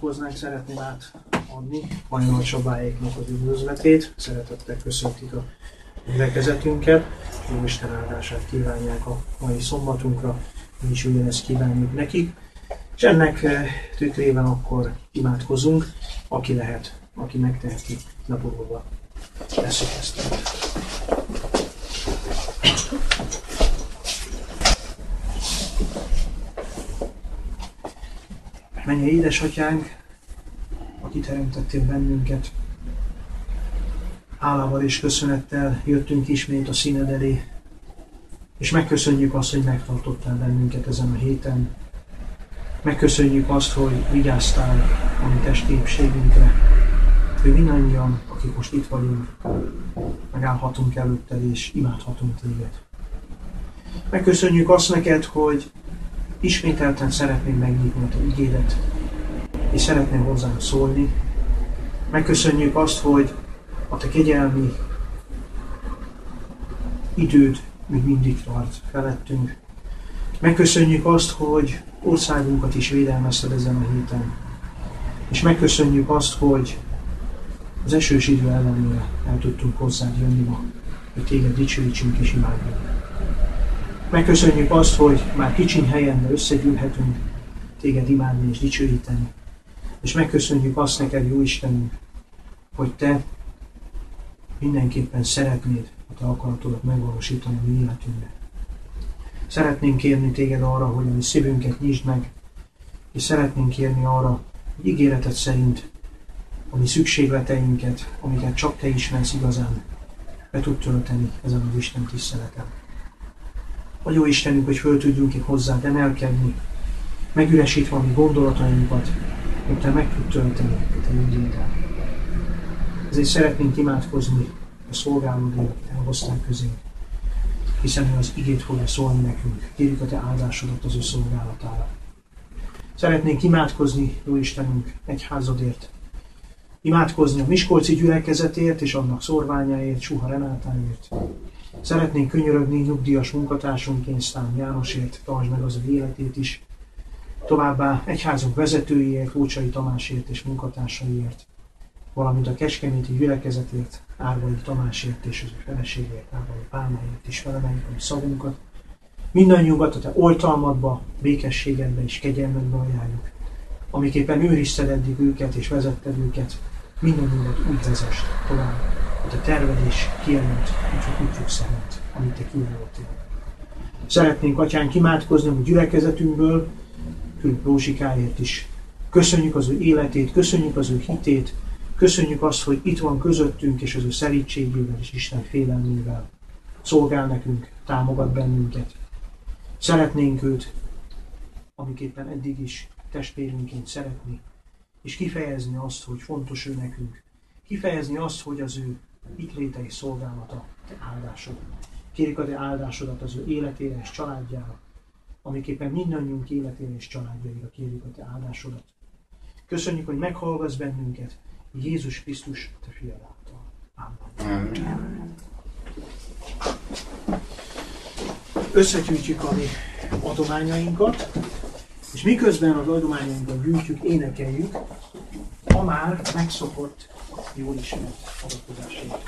imádkoznánk, szeretném átadni Majnal Csabáéknak az üdvözletét. Szeretettel köszöntik a gyülekezetünket, jó Isten áldását kívánják a mai szombatunkra, mi is ugyanezt kívánjuk nekik. És ennek tükrében akkor imádkozunk, aki lehet, aki megteheti, napolva tesszük ezt. Mennyei édesatyánk, aki teremtettél bennünket, hálával és köszönettel jöttünk ismét a színed elé, és megköszönjük azt, hogy megtartottál bennünket ezen a héten. Megköszönjük azt, hogy vigyáztál a mi testépségünkre, hogy mindannyian, akik most itt vagyunk, megállhatunk előtted és imádhatunk téged. Megköszönjük azt neked, hogy ismételten szeretnénk megnyitni a te igédet, és szeretnél hozzánk szólni. Megköszönjük azt, hogy a te kegyelmi időd még mindig tart felettünk. Megköszönjük azt, hogy országunkat is védelmezted ezen a héten. És megköszönjük azt, hogy az esős idő ellenére el tudtunk hozzád jönni ma, hogy téged dicsőítsünk és imádjuk. Megköszönjük azt, hogy már kicsiny helyen összegyűlhetünk téged imádni és dicsőíteni. És megköszönjük azt neked, jó Istenünk, hogy te mindenképpen szeretnéd a te akaratodat megvalósítani a mi életünkbe. Szeretnénk kérni téged arra, hogy a mi szívünket nyisd meg, és szeretnénk kérni arra, hogy ígéreted szerint a mi szükségleteinket, amiket csak te ismersz igazán, be tud tölteni ezen az Isten tiszteleten. A jó Istenünk, hogy föl tudjunk itt hozzád emelkedni, megüresítve a mi gondolatainkat, hogy te meg tud tölteni a te ügyéddel. Ezért szeretnénk imádkozni a szolgálódért, akit elhoztál közénk, hiszen ő az igét fogja szólni nekünk. Kérjük a te áldásodat az ő szolgálatára. Szeretnénk imádkozni, jó Istenünk, egyházadért, imádkozni a miskolci gyülekezetért és annak szorványáért, Suha Renátáért. Szeretnénk könyörögni nyugdíjas munkatársunkként Sztán Jánosért, tartsd meg az ő életét is. Továbbá egyházunk vezetőiért, Lócsai Tamásért és munkatársaiért, valamint a kecskeméti gyülekezetért, Árvai Tamásért és az ő feleségért, Árvai Pálmáért is felemeljük a szavunkat. Mindannyiunkat a te oltalmadba, békességedbe és kegyelmedbe ajánljuk. Amiképpen őrizted eddig őket és vezetted őket, mindannyiunkat úgy vezess tovább, hogy a terved és kijelölt útjuk szerint, amit te kijelöltél. Szeretnénk, Atyánk, imádkozni a gyülekezetünkből, Fülöp Rózsikáért is. Köszönjük az ő életét, köszönjük az ő hitét, köszönjük azt, hogy itt van közöttünk, és az ő szerítségével és Isten félelmével szolgál nekünk, támogat bennünket. Szeretnénk őt, amiképpen eddig is testvérünként szeretni, és kifejezni azt, hogy fontos ő nekünk. Kifejezni azt, hogy az ő itt léte és szolgálata te áldásod. Kérjük a te áldásodat az ő életére és családjára, amiképpen mindannyiunk életére és családjaira kérjük a te áldásodat. Köszönjük, hogy meghallgatsz bennünket, Jézus Krisztus, te fiad által. Amen. Összegyűjtjük a mi adományainkat, és miközben az adományainkat gyűjtjük, énekeljük a már megszokott, jól ismert adakozásért.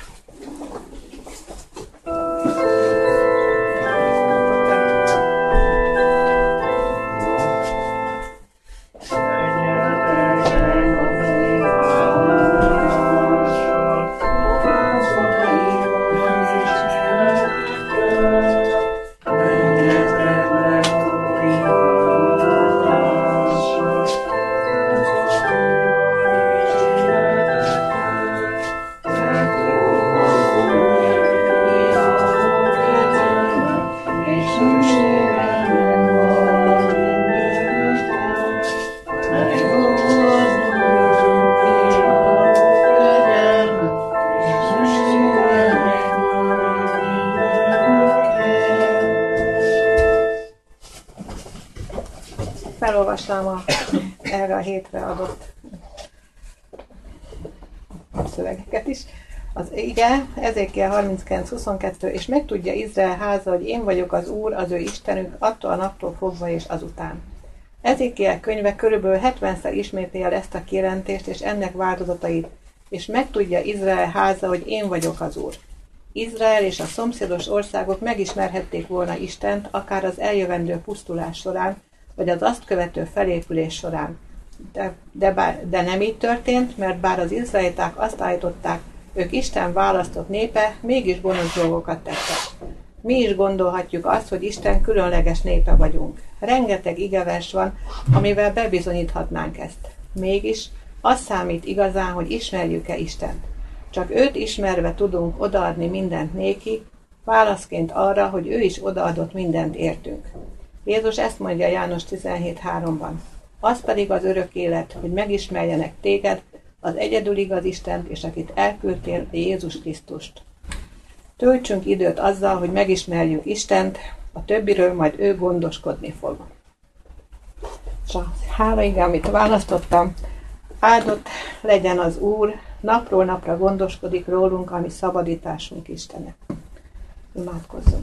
Felolvastam erre a hétre adott szövegeket is. Az ige, Ezékiel 39:22, és megtudja Izrael háza, hogy én vagyok az Úr, az ő Istenük, attól a naptól fogva és azután. Ezékiel könyve körülbelül 70-szer ismétli el ezt a kijelentést és ennek változatait, és megtudja Izrael háza, hogy én vagyok az Úr. Izrael és a szomszédos országok megismerhették volna Istent, akár az eljövendő pusztulás során, vagy az azt követő felépülés során. De nem így történt, mert bár az izraeliták azt állították, ők Isten választott népe, mégis gonosz dolgokat tettek. Mi is gondolhatjuk azt, hogy Isten különleges népe vagyunk. Rengeteg igevers van, amivel bebizonyíthatnánk ezt. Mégis az számít igazán, hogy ismerjük-e Istent. Csak őt ismerve tudunk odaadni mindent néki, válaszként arra, hogy ő is odaadott mindent értünk. Jézus ezt mondja János 17:3-ban. Az pedig az örök élet, hogy megismerjenek téged, az egyedül igaz Istent, és akit elküldtél, Jézus Krisztust. Töltsünk időt azzal, hogy megismerjük Istent, a többiről majd ő gondoskodni fog. És a hála ige, amit választottam, áldott legyen az Úr, napról napra gondoskodik rólunk, ami szabadításunk Istene. Imádkozzunk.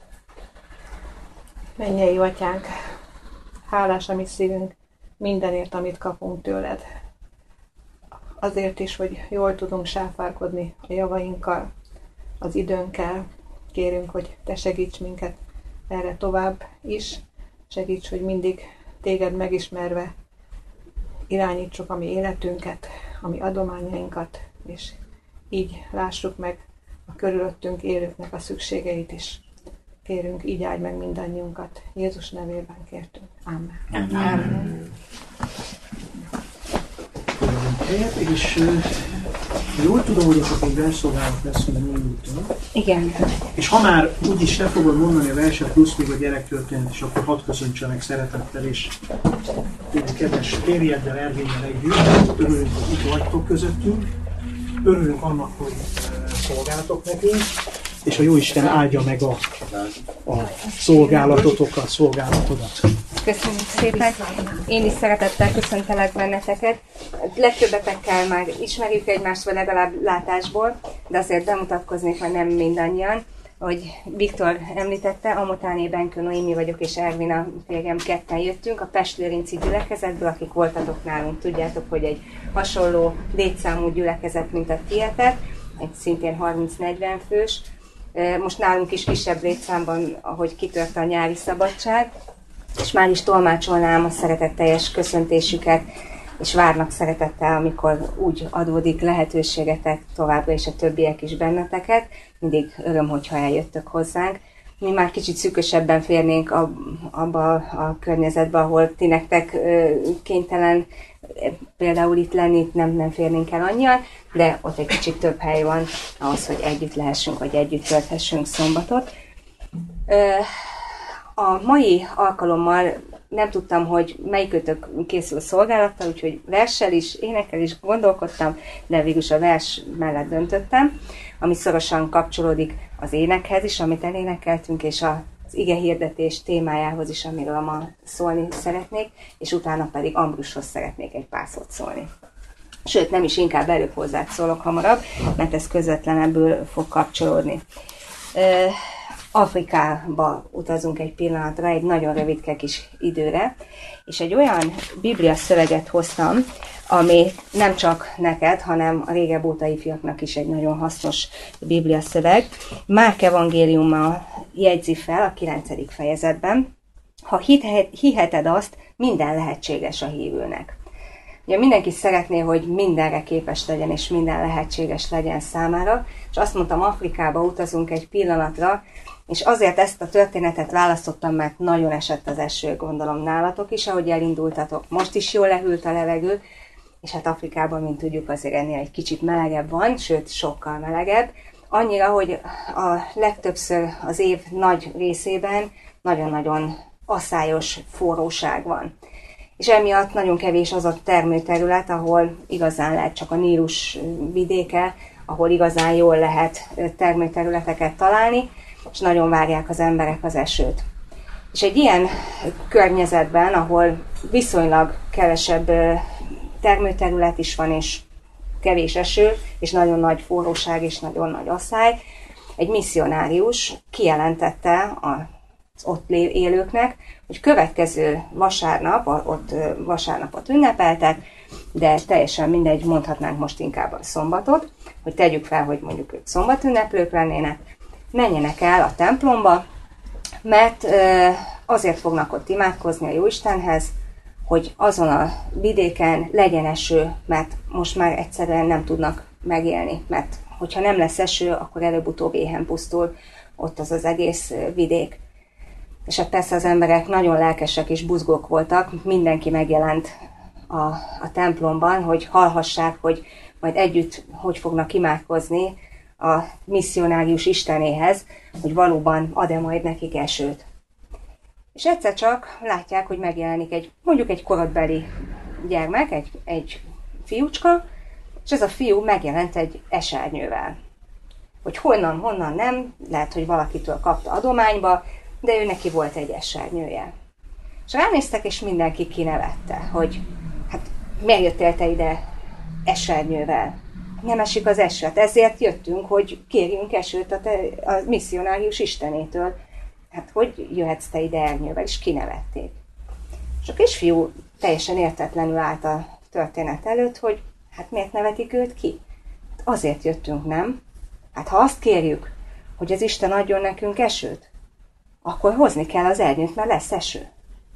Mennyei Atyánk, hálás a mi szívünk mindenért, amit kapunk tőled. Azért is, hogy jól tudunk sáfárkodni a javainkkal, az időnkkel. Kérünk, hogy te segíts minket erre tovább is. Segíts, hogy mindig téged megismerve irányítsuk a mi életünket, a mi adományainkat, és így lássuk meg a körülöttünk élőknek a szükségeit is. Kérünk, így áldj meg mindannyiunkat. Jézus nevében kértünk. Amen. Amen. És jól tudom, hogy akkor egy versszolgálat lesz, hogy mindútól. Igen. És ha már úgyis le fogod mondani a verset, plusz még a gyerektörténet, és akkor hadd köszöntsenek szeretettel, és kedves férjeddel, Ervényel együtt. Örülünk, hogy itt vagytok közöttünk. Örülünk annak, hogy szolgáltok nekünk, és a Jóisten áldja meg a szolgálatotokat, szolgálatodat. Köszönjük szépen. Én is szeretettel köszöntelek benneteket. Legtöbbetekkel már ismerjük egymást, vagy legalább látásból, de azért bemutatkoznék, hogy nem mindannyian. Ahogy Viktor említette, Amotáné Benkő Noémi vagyok, és Ervin a férjem, ketten jöttünk a Pest-Lőrinci gyülekezetből, akik voltatok nálunk. Tudjátok, hogy egy hasonló létszámú gyülekezet, mint a tietek, egy szintén 30-40 fős. Most nálunk is kisebb létszámban, ahogy kitört a nyári szabadság, és már is tolmácsolnám a szeretetteljes köszöntésüket, és várnak szeretettel, amikor úgy adódik lehetőségetek továbbra, és a többiek is benneteket. Mindig öröm, hogyha eljöttök hozzánk. Mi már kicsit szűkösebben férnénk abba a környezetbe, ahol ti nektek kénytelen például itt lenni, nem férnénk el annyian, de ott egy kicsit több hely van ahhoz, hogy együtt lehessünk, vagy együtt tölthessünk szombatot. A mai alkalommal nem tudtam, hogy melyikötök készül szolgálattal, úgyhogy verssel is, énekkel is gondolkodtam, de végülis a vers mellett döntöttem, ami szorosan kapcsolódik az énekhez is, amit elénekeltünk, és az ige hirdetés témájához is, amiről ma szólni szeretnék, és utána pedig Ambrushoz szeretnék egy pár szót szólni. Sőt, nem is, inkább előbb hozzád szólok hamarabb, mert ez közvetlenebből fog kapcsolódni. Afrikába utazunk egy pillanatra, egy nagyon rövidke kis időre, és egy olyan biblia szöveget hoztam, ami nem csak neked, hanem a régebb óta ifjaknak is egy nagyon hasznos biblia szöveg. Márk evangéliuma jegyzi fel a 9. fejezetben: ha hiheted azt, minden lehetséges a hívőnek. Ugye mindenki szeretné, hogy mindenre képes legyen, és minden lehetséges legyen számára, és azt mondtam, Afrikába utazunk egy pillanatra, és azért ezt a történetet választottam, mert nagyon esett az eső, gondolom nálatok is, ahogy elindultatok. Most is jól lehűlt a levegő, és hát Afrikában, mint tudjuk, azért ennél egy kicsit melegebb van, sőt, sokkal melegebb. Annyira, hogy a legtöbbször az év nagy részében nagyon-nagyon asszályos forróság van. És emiatt nagyon kevés az a termőterület, ahol igazán lehet, csak a Nílus vidéke, ahol igazán jól lehet termőterületeket találni, és nagyon várják az emberek az esőt. És egy ilyen környezetben, ahol viszonylag kevesebb termőterület is van, és kevés eső, és nagyon nagy forróság, és nagyon nagy asszály, egy misszionárius kijelentette a ott élőknek, hogy következő vasárnapot ünnepeltek, de teljesen mindegy, mondhatnánk most inkább a szombatot, hogy tegyük fel, hogy mondjuk ők szombatünneplők lennének, menjenek el a templomba, mert azért fognak ott imádkozni a Jóistenhez, hogy azon a vidéken legyen eső, mert most már egyszerűen nem tudnak megélni, mert hogyha nem lesz eső, akkor előbb-utóbb éhen pusztul ott az egész vidék. És hát persze az emberek nagyon lelkesek és buzgók voltak, mindenki megjelent a templomban, hogy hallhassák, hogy majd együtt hogy fognak imádkozni a misszionárius istenéhez, hogy valóban ad-e majd nekik esőt. És egyszer csak látják, hogy megjelenik mondjuk egy korodbeli gyermek, egy fiúcska, és ez a fiú megjelent egy esernyővel. Hogy honnan nem, lehet, hogy valakitől kapta adományba, de ő neki volt egy esernyője. És ránéztek, és mindenki kinevette, hogy hát miért jöttél te ide esernyővel? Nem esik az eső, hát ezért jöttünk, hogy kérjünk esőt a misszionárius istenétől. Hát hogy jöhetsz te ide ernyővel? És kinevették. És a kisfiú teljesen értetlenül állt a történet előtt, hogy hát miért nevetik őt ki? Hát azért jöttünk, nem? Hát ha azt kérjük, hogy az Isten adjon nekünk esőt, akkor hozni kell az ernyőt, mert lesz eső.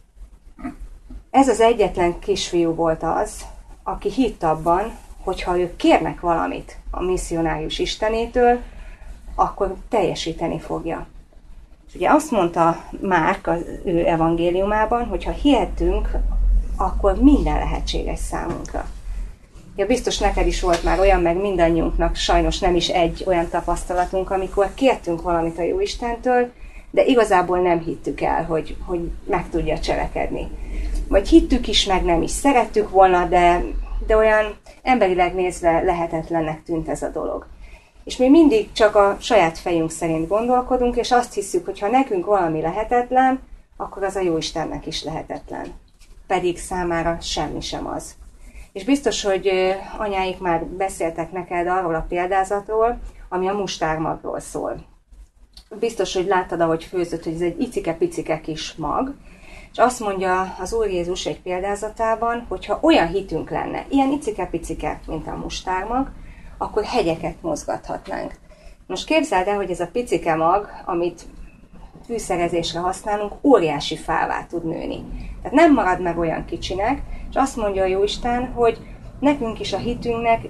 Ez az egyetlen kisfiú volt az, aki hitt abban, hogy ha ők kérnek valamit a misszionárius istenétől, akkor teljesíteni fogja. És ugye azt mondta Márk az ő evangéliumában, hogy ha hihetünk, akkor minden lehetséges számunkra. Ja, biztos neked is volt már olyan, meg mindannyiunknak sajnos nem is egy olyan tapasztalatunk, amikor kértünk valamit a Jóistentől, de igazából nem hittük el, hogy meg tudja cselekedni. Vagy hittük is, meg nem is szerettük volna, de olyan emberileg nézve lehetetlennek tűnt ez a dolog. És mi mindig csak a saját fejünk szerint gondolkodunk, és azt hiszük, hogy ha nekünk valami lehetetlen, akkor az a Jóistennek is lehetetlen. Pedig számára semmi sem az. És biztos, hogy anyáik már beszéltek neked arról a példázatról, ami a mustármagról szól. Biztos, hogy láttad, ahogy főzött, hogy ez egy icike-picike kis mag, és azt mondja az Úr Jézus egy példázatában, hogy ha olyan hitünk lenne, ilyen icike-picike, mint a mustármag, akkor hegyeket mozgathatnánk. Most képzeld el, hogy ez a picike mag, amit fűszerezésre használunk, óriási fává tud nőni. Tehát nem marad meg olyan kicsinek, és azt mondja a Jóisten, hogy nekünk is a hitünknek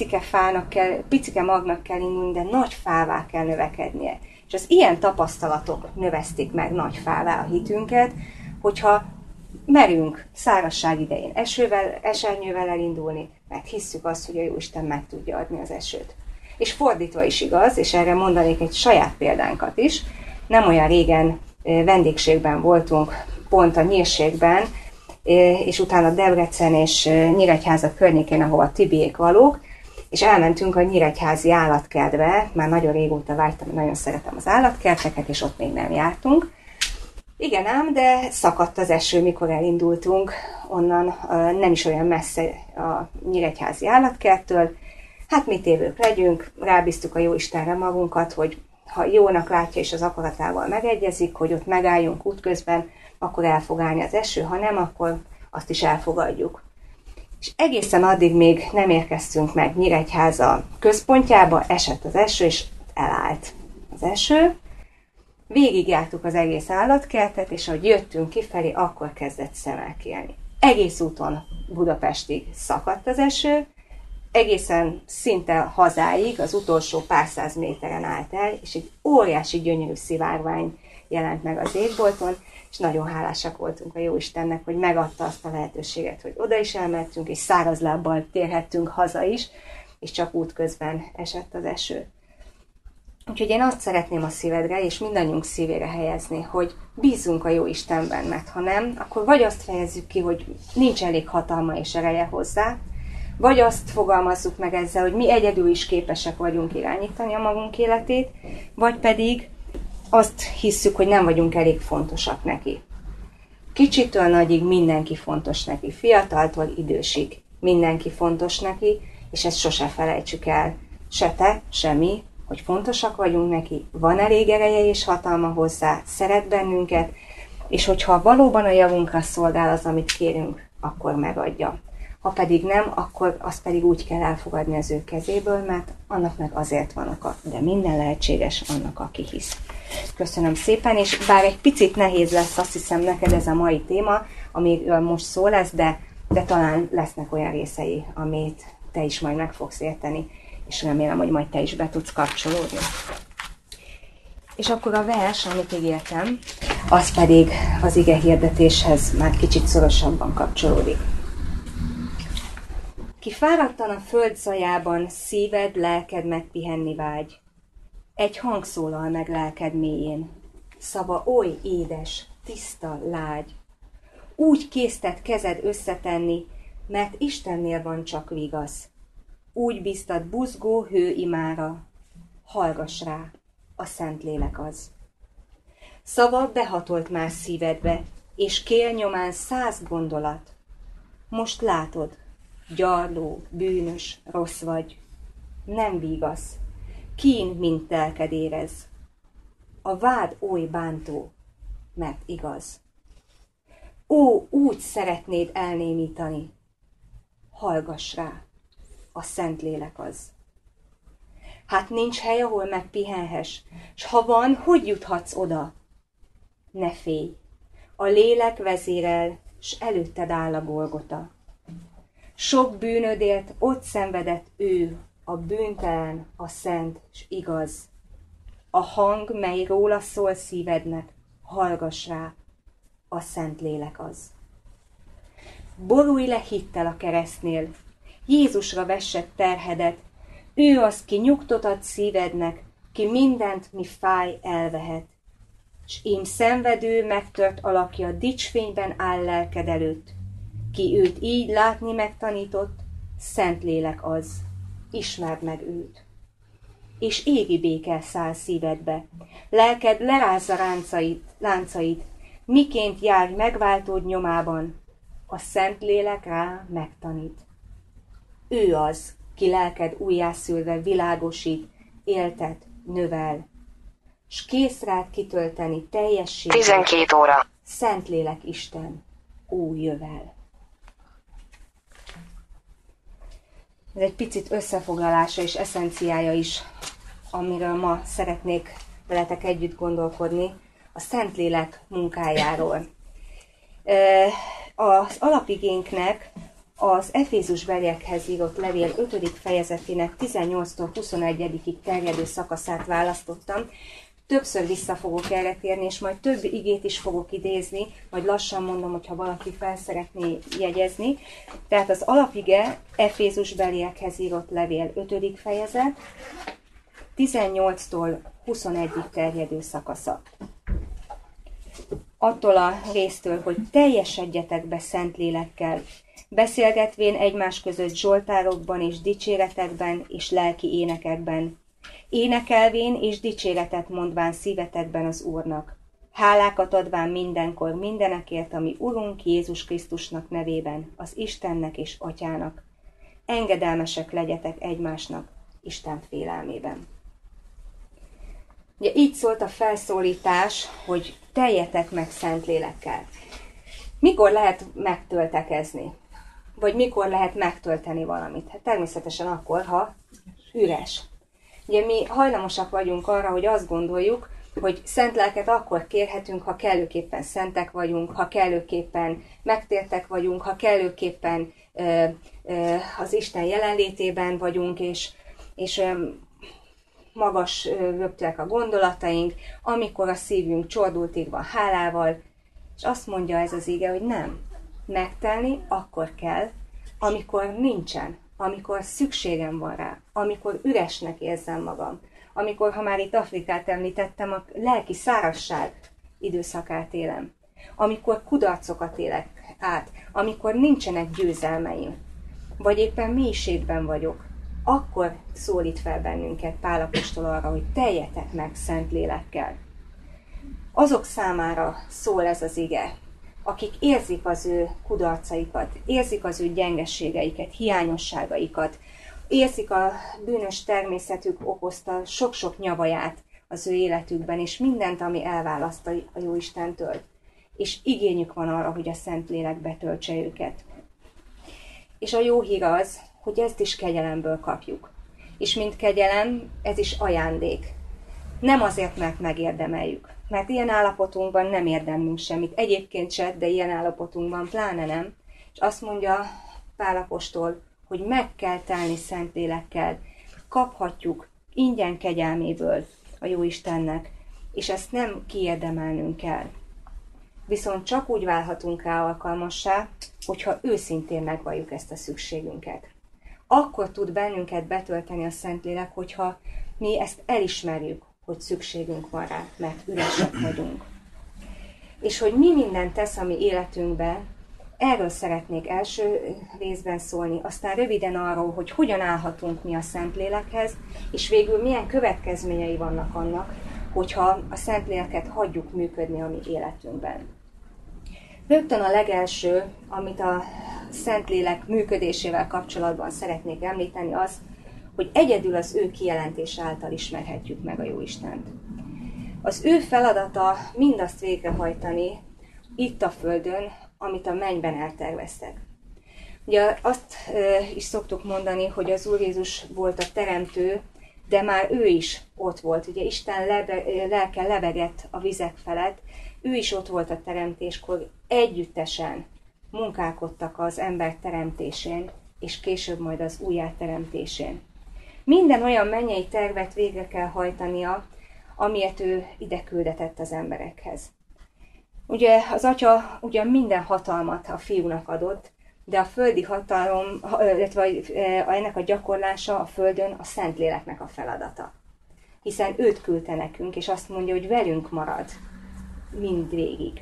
picike magnak kell indulni, de nagy fává kell növekednie. És az ilyen tapasztalatok növesztik meg nagy fává a hitünket, hogyha merünk szárazság idején esernyővel elindulni, mert hisszük azt, hogy a Jóisten meg tudja adni az esőt. És fordítva is igaz, és erre mondanék egy saját példánkat is. Nem olyan régen vendégségben voltunk, pont a Nyírségben, és utána Debrecen és Nyíregyháza környékén, ahol a Tibiék valók, és elmentünk a nyíregyházi állatkertbe, már nagyon régóta vágytam, nagyon szeretem az állatkerteket, és ott még nem jártunk. Igen ám, de szakadt az eső, mikor elindultunk onnan, nem is olyan messze a nyíregyházi állatkerttől. Hát mi tévők legyünk, rábíztuk a Jóistenre magunkat, hogy ha jónak látja és az akaratával megegyezik, hogy ott megálljunk útközben, akkor el fog állni az eső, ha nem, akkor azt is elfogadjuk. És egészen addig még nem érkeztünk meg Nyíregyháza központjába, esett az eső, és elállt az eső. Végigjártuk az egész állatkertet, és ahogy jöttünk kifelé, akkor kezdett szemelkélni. Egész úton Budapestig szakadt az eső, egészen szinte hazáig, az utolsó pár száz méteren állt el, és egy óriási gyönyörű szivárvány jelent meg az égbolton, és nagyon hálásak voltunk a Jóistennek, hogy megadta azt a lehetőséget, hogy oda is elmentünk, és száraz lábbal térhettünk haza is, és csak útközben esett az eső. Úgyhogy én azt szeretném a szívedre, és mindannyiunk szívére helyezni, hogy bízzunk a Jóistenben, mert ha nem, akkor vagy azt fejezzük ki, hogy nincs elég hatalma és ereje hozzá, vagy azt fogalmazzuk meg ezzel, hogy mi egyedül is képesek vagyunk irányítani a magunk életét, vagy pedig azt hisszük, hogy nem vagyunk elég fontosak neki. Kicsitől nagyig mindenki fontos neki, fiataltól idősig mindenki fontos neki, és ezt sose felejtsük el. Se te, se mi, hogy fontosak vagyunk neki, van elég ereje és hatalma hozzá, szeret bennünket, és hogyha valóban a javunkra szolgál az, amit kérünk, akkor megadja. Ha pedig nem, akkor azt pedig úgy kell elfogadni az ő kezéből, mert annak meg azért van oka, de minden lehetséges annak, aki hisz. Köszönöm szépen, és bár egy picit nehéz lesz, azt hiszem neked ez a mai téma, amiről most szó lesz, de talán lesznek olyan részei, amit te is majd meg fogsz érteni, és remélem, hogy majd te is be tudsz kapcsolódni. És akkor a vers, amit ígértem, az pedig az ige hirdetéshez már kicsit szorosabban kapcsolódik. Ki fáradtan a föld zajában, szíved, lelked megpihenni vágy. Egy hang szólal meg lelked mélyén, szava oly édes, tiszta, lágy. Úgy késztet kezed összetenni, mert Istennél van csak vigasz. Úgy biztat buzgó hő imára, hallgass rá, a Szentlélek az. Szava behatolt már szívedbe, és kél nyomán 100 gondolat. Most látod, gyarló, bűnös, rossz vagy, nem vigasz, kín, mint lelked érez. A vád oly bántó, mert igaz. Ó, úgy szeretnéd elnémítani, hallgass rá, a Szentlélek az. Hát nincs hely, ahol megpihenhess, s ha van, hogy juthatsz oda? Ne félj, a lélek vezérel, s előtted áll a Golgota. Sok bűnödért ott szenvedett ő, a bűntelen, a szent, s igaz. A hang, mely róla szól szívednek, hallgass rá, a Szentlélek az. Borulj le hittel a keresztnél, Jézusra vessed terhedet, ő az, ki nyugtot ad szívednek, ki mindent, mi fáj, elvehet. S ím szenvedő, megtört alakja dicsfényben áll lelked előtt, ki őt így látni megtanított, Szentlélek az, ismerd meg őt. És égi béke száll szívedbe, lelked lerázza láncait, miként járj megváltód nyomában, a Szentlélek rá megtanít. Ő az, ki lelked újjászülve világosít, éltet, növel, s kész rád kitölteni teljességet. 12 óra. Szentlélek Isten, ó, jövel. Ez egy picit összefoglalása és eszenciája is, amiről ma szeretnék veletek együtt gondolkodni, a Szentlélek munkájáról. Az alapigénknek az Efézusbeliekhez írott levél 5. fejezetének 18-tól 21-ig terjedő szakaszát választottam. Többször vissza fogok erre térni, és majd több igét is fogok idézni, majd lassan mondom, hogyha valaki fel szeretné jegyezni. Tehát az alapige Efézusbeliekhez írott levél 5. fejezet, 18-tól 21-ig terjedő szakasza. Attól a résztől, hogy teljesedjetek be Szentlélekkel, beszélgetvén egymás között zsoltárokban és dicséretekben és lelki énekekben, énekelvén és dicséretet mondván szívetekben az Úrnak, hálákat adván mindenkor mindenekért, ami Urunk Jézus Krisztusnak nevében, az Istennek és Atyának. Engedelmesek legyetek egymásnak Isten félelmében. Ugye így szólt a felszólítás, hogy teljetek meg Szentlélekkel. Mikor lehet megtöltekezni? Vagy mikor lehet megtölteni valamit? Hát természetesen akkor, ha üres. Ugye mi hajlamosak vagyunk arra, hogy azt gondoljuk, hogy szent lelket akkor kérhetünk, ha kellőképpen szentek vagyunk, ha kellőképpen megtértek vagyunk, ha kellőképpen az Isten jelenlétében vagyunk, és magas rögtök a gondolataink, amikor a szívünk csordultig van hálával, és azt mondja ez az ige, hogy nem. Megtelni akkor kell, amikor nincsen, amikor szükségem van rá, amikor üresnek érzem magam, amikor, ha már itt Afrikát említettem, a lelki szárazság időszakát élem, amikor kudarcokat élek át, amikor nincsenek győzelmeim, vagy éppen mélységben vagyok, akkor szólít fel bennünket Pál apostol arra, hogy teljetek meg Szentlélekkel. Azok számára szól ez az ige, akik érzik az ő kudarcaikat, érzik az ő gyengességeiket, hiányosságaikat, érzik a bűnös természetük okozta sok-sok nyavaját az ő életükben, és mindent, ami elválaszt a Jóistentől. És igényük van arra, hogy a Szentlélek betöltse őket. És a jó hír az, hogy ezt is kegyelemből kapjuk. És mint kegyelem, ez is ajándék. Nem azért, mert megérdemeljük. Mert ilyen állapotunkban nem érdemlünk semmit. Egyébként se, de ilyen állapotunkban pláne nem. És azt mondja Pál apostol, hogy meg kell telni Szentlélekkel. Kaphatjuk ingyen kegyelméből a Jóistennek, és ezt nem kiérdemelnünk kell. Viszont csak úgy válhatunk rá alkalmassá, hogyha őszintén megvalljuk ezt a szükségünket. Akkor tud bennünket betölteni a Szentlélek, hogyha mi ezt elismerjük, hogy szükségünk van rá, mert üresek vagyunk. És hogy mi mindent tesz a mi életünkben, erről szeretnék első részben szólni, aztán röviden arról, hogy hogyan állhatunk mi a Szentlélekhez, és végül milyen következményei vannak annak, hogyha a Szentléleket hagyjuk működni a mi életünkben. Rögtön a legelső, amit a Szentlélek működésével kapcsolatban szeretnék említeni, az, hogy egyedül az ő kijelentése által ismerhetjük meg a Jóistent. Az ő feladata mindazt végrehajtani itt a Földön, amit a mennyben elterveztek. Ugye azt is szoktuk mondani, hogy az Úr Jézus volt a teremtő, de már ő is ott volt. Ugye Isten lelke lebegett a vizek felett, ő is ott volt a teremtéskor, együttesen munkálkodtak az ember teremtésén, és később majd az újjáteremtésén. Minden olyan mennyei tervet végre kell hajtania, amilyet ő ide küldetett az emberekhez. Ugye az Atya ugyan minden hatalmat a Fiúnak adott, de a földi hatalom, illetve ennek a gyakorlása a Földön a Szentléleknek a feladata. Hiszen őt küldte nekünk, és azt mondja, hogy velünk marad mindvégig.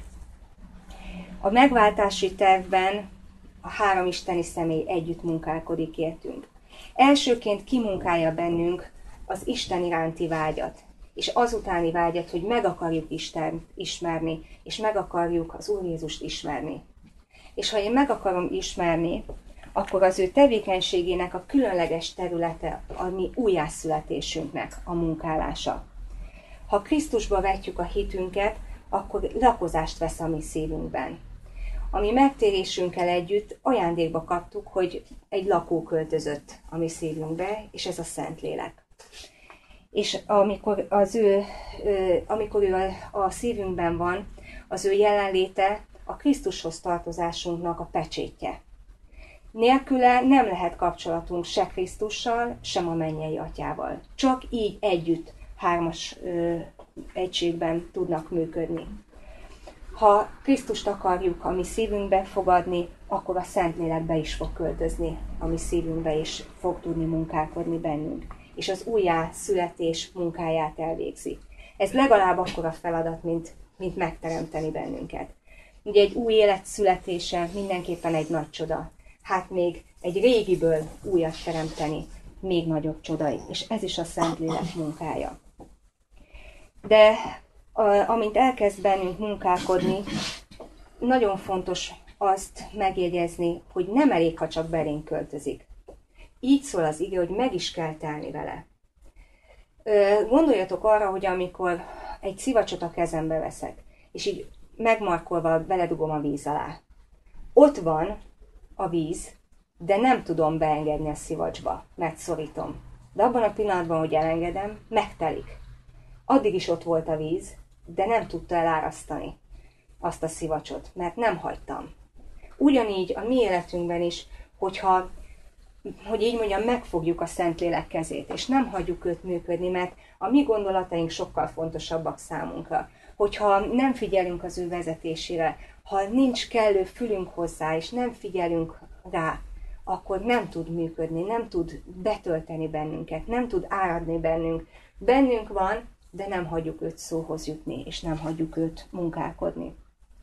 A megváltási tervben a három isteni személy együtt munkálkodik értünk. Elsőként kimunkálja bennünk az Isten iránti vágyat, és azutáni vágyat, hogy meg akarjuk Istent ismerni, és meg akarjuk az Úr Jézust ismerni. És ha én meg akarom ismerni, akkor az ő tevékenységének a különleges területe a mi újjászületésünknek a munkálása. Ha Krisztusba vetjük a hitünket, akkor lakozást vesz a mi szívünkben. A mi megtérésünkkel együtt ajándékba kaptuk, hogy egy lakó költözött a mi szívünkbe, és ez a Szentlélek. És amikor ő a szívünkben van, az ő jelenléte a Krisztushoz tartozásunknak a pecsétje. Nélküle nem lehet kapcsolatunk se Krisztussal, sem a mennyei Atyával. Csak így együtt, hármas egységben tudnak működni. Ha Krisztust akarjuk a mi szívünkbe fogadni, akkor a Szentlélek be is fog költözni a mi szívünkbe, és fog tudni munkálkodni bennünk. És az újjászületés munkáját elvégzi. Ez legalább akkora feladat, mint megteremteni bennünket. Ugye egy új élet születése mindenképpen egy nagy csoda. Hát még egy régiből újat teremteni, még nagyobb csoda. És ez is a Szentlélek munkája. De amint elkezd bennünk munkálkodni, nagyon fontos azt megjegyezni, hogy nem elég, ha csak belénk költözik. Így szól az ige, hogy meg is kell telni vele. Gondoljatok arra, hogy amikor egy szivacsot a kezembe veszek, és így megmarkolva beledugom a víz alá. Ott van a víz, de nem tudom beengedni a szivacsba, mert szorítom. De abban a pillanatban, hogy elengedem, megtelik. Addig is ott volt a víz, de nem tudta elárasztani azt a szivacsot, mert nem hagytam. Ugyanígy a mi életünkben is, hogyha, hogy így mondjam, megfogjuk a Szentlélek kezét, és nem hagyjuk őt működni, mert a mi gondolataink sokkal fontosabbak számunkra. Hogyha nem figyelünk az ő vezetésére, ha nincs kellő fülünk hozzá, és nem figyelünk rá, akkor nem tud működni, nem tud betölteni bennünket, nem tud áradni bennünk. Bennünk van, de nem hagyjuk őt szóhoz jutni, és nem hagyjuk őt munkálkodni.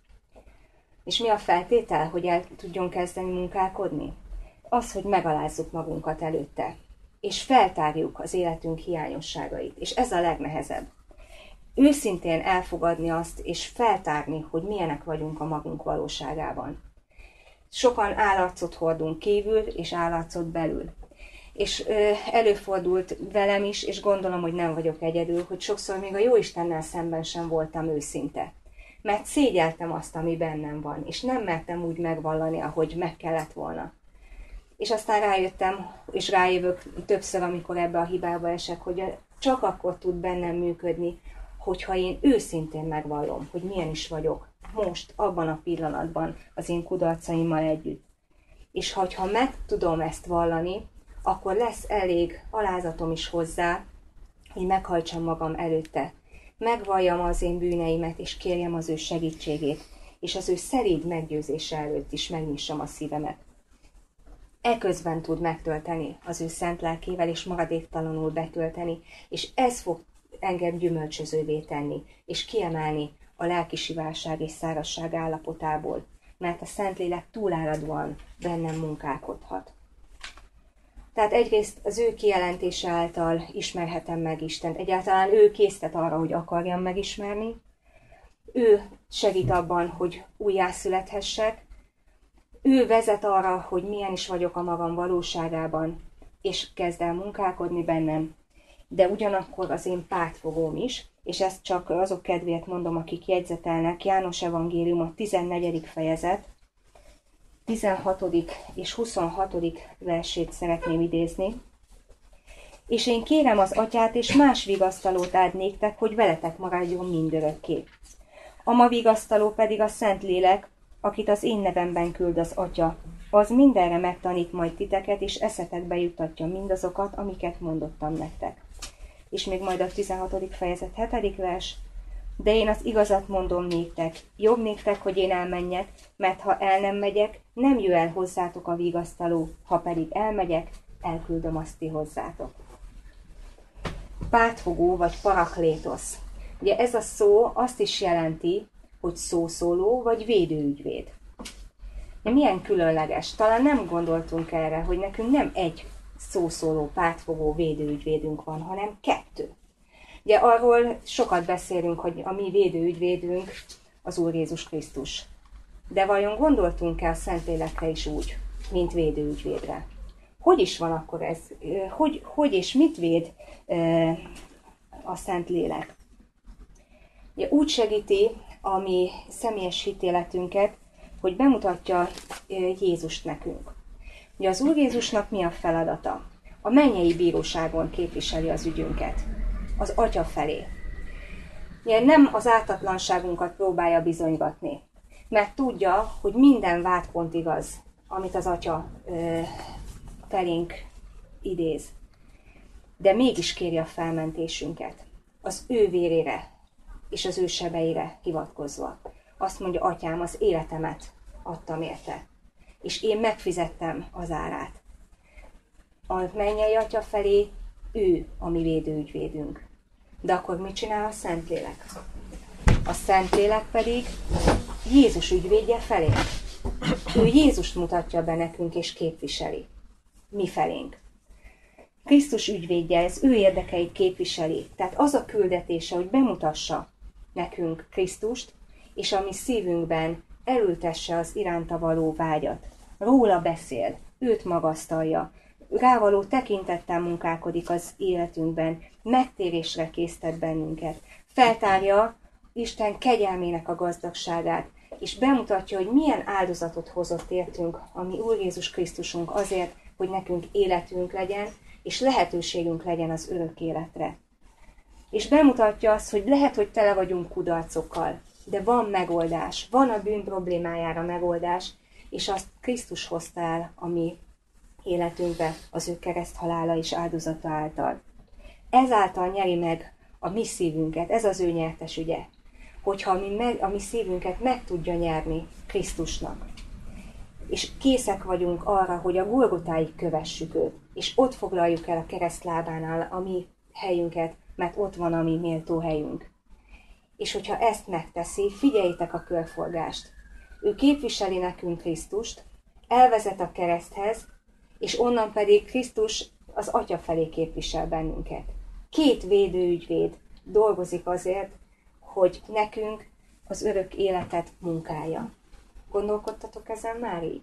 És mi a feltétel, hogy el tudjon kezdeni munkálkodni? Az, hogy megalázzuk magunkat előtte, és feltárjuk az életünk hiányosságait, és ez a legnehezebb. Őszintén elfogadni azt, és feltárni, hogy milyenek vagyunk a magunk valóságában. Sokan állarcot hordunk kívül, és állarcot belül. És előfordult velem is, és gondolom, hogy nem vagyok egyedül, hogy sokszor még a Jóistennel szemben sem voltam őszinte. Mert szégyeltem azt, ami bennem van, és nem mertem úgy megvallani, ahogy meg kellett volna. És aztán rájöttem, és rájövök többször, amikor ebbe a hibába esek, hogy csak akkor tud bennem működni, hogyha én őszintén megvallom, hogy milyen is vagyok most, abban a pillanatban az én kudarcaimmal együtt. És ha meg tudom ezt vallani, akkor lesz elég alázatom is hozzá, hogy meghajtsam magam előtte. Megvalljam az én bűneimet, és kérjem az ő segítségét, és az ő szelíd meggyőzése előtt is megnyissam a szívemet. Eközben tud megtölteni az ő szent lelkével, és maradéktalanul betölteni, és ez fog engem gyümölcsözővé tenni, és kiemelni a lelki sivárság és szárazság állapotából, mert a Szentlélek túláradóan bennem munkálkodhat. Tehát egyrészt az ő kijelentése által ismerhetem meg Istent. Egyáltalán ő késztet arra, hogy akarjam megismerni. Ő segít abban, hogy újjászülethessek. Ő vezet arra, hogy milyen is vagyok a magam valóságában, és kezd el munkálkodni bennem. De ugyanakkor az én pártfogóm is, és ezt csak azok kedvéért mondom, akik jegyzetelnek, János evangélium a 14. fejezet, 16. és 26. versét szeretném idézni. És én kérem az Atyát, és más vigasztalót ad néktek, hogy veletek maradjon mindörökké. A ma vigasztaló pedig a Szentlélek, akit az én nevemben küld az Atya. Az mindenre megtanít majd titeket, és eszetekbe juttatja mindazokat, amiket mondottam nektek. És még majd a 16. fejezet 7. vers. De én az igazat mondom néktek, jobb néktek, hogy én elmenjek, mert ha el nem megyek, nem jöjj el hozzátok a vigasztaló, ha pedig elmegyek, elküldöm azt ti hozzátok. Pártfogó vagy paraklétosz. Ugye ez a szó azt is jelenti, hogy szószóló vagy védőügyvéd. De milyen különleges, talán nem gondoltunk erre, hogy nekünk nem egy szószóló, pártfogó védőügyvédünk van, hanem 2. Ugye arról sokat beszélünk, hogy a mi védőügyvédünk az Úr Jézus Krisztus. De vajon gondoltunk-e a Szentlélekre is úgy, mint védőügyvédre? Hogy is van akkor ez? Hogy és mit véd a Szentlélek? Ugye úgy segíti a mi személyes hitéletünket, hogy bemutatja Jézust nekünk. Ugye az Úr Jézusnak mi a feladata? A mennyei bíróságon képviseli az ügyünket, az Atya felé. Ugye nem az ártatlanságunkat próbálja bizonygatni, mert tudja, hogy minden vádpont igaz, amit az Atya felénk idéz. De mégis kéri a felmentésünket, az ő vérére és az ő sebeire hivatkozva. Azt mondja, Atyám, az életemet adtam érte, és én megfizettem az árát. A mennyei Atya felé ő a mi védőügyvédünk. De akkor mit csinál a Szentlélek? A Szentlélek pedig Jézus ügyvédje felé. Ő Jézust mutatja be nekünk és képviseli. Mi felénk. Krisztus ügyvédje, ez ő érdekeit képviseli. Tehát az a küldetése, hogy bemutassa nekünk Krisztust, és a mi szívünkben elültesse az iránta való vágyat. Róla beszél, őt magasztalja, rávaló tekintettel munkálkodik az életünkben, megtérésre késztet bennünket. Feltárja Isten kegyelmének a gazdagságát, és bemutatja, hogy milyen áldozatot hozott értünk a mi Úr Jézus Krisztusunk azért, hogy nekünk életünk legyen, és lehetőségünk legyen az örök életre. És bemutatja azt, hogy lehet, hogy tele vagyunk kudarcokkal, de van megoldás, van a bűn problémájára megoldás, és azt Krisztus hozta el a mi életünkbe az ő kereszthalála és áldozata által. Ezáltal nyeri meg a mi szívünket, ez az ő nyertes ügye, hogyha a mi szívünket meg tudja nyerni Krisztusnak. És készek vagyunk arra, hogy a Golgotáig kövessük őt, és ott foglaljuk el a keresztlábánál a mi helyünket, mert ott van a mi méltó helyünk. És hogyha ezt megteszi, figyeljétek a körforgást. Ő képviseli nekünk Krisztust, elvezet a kereszthez, és onnan pedig Krisztus az Atya felé képvisel bennünket. 2 védőügyvéd dolgozik azért, hogy nekünk az örök életet munkálja. Gondolkodtatok ezen már így?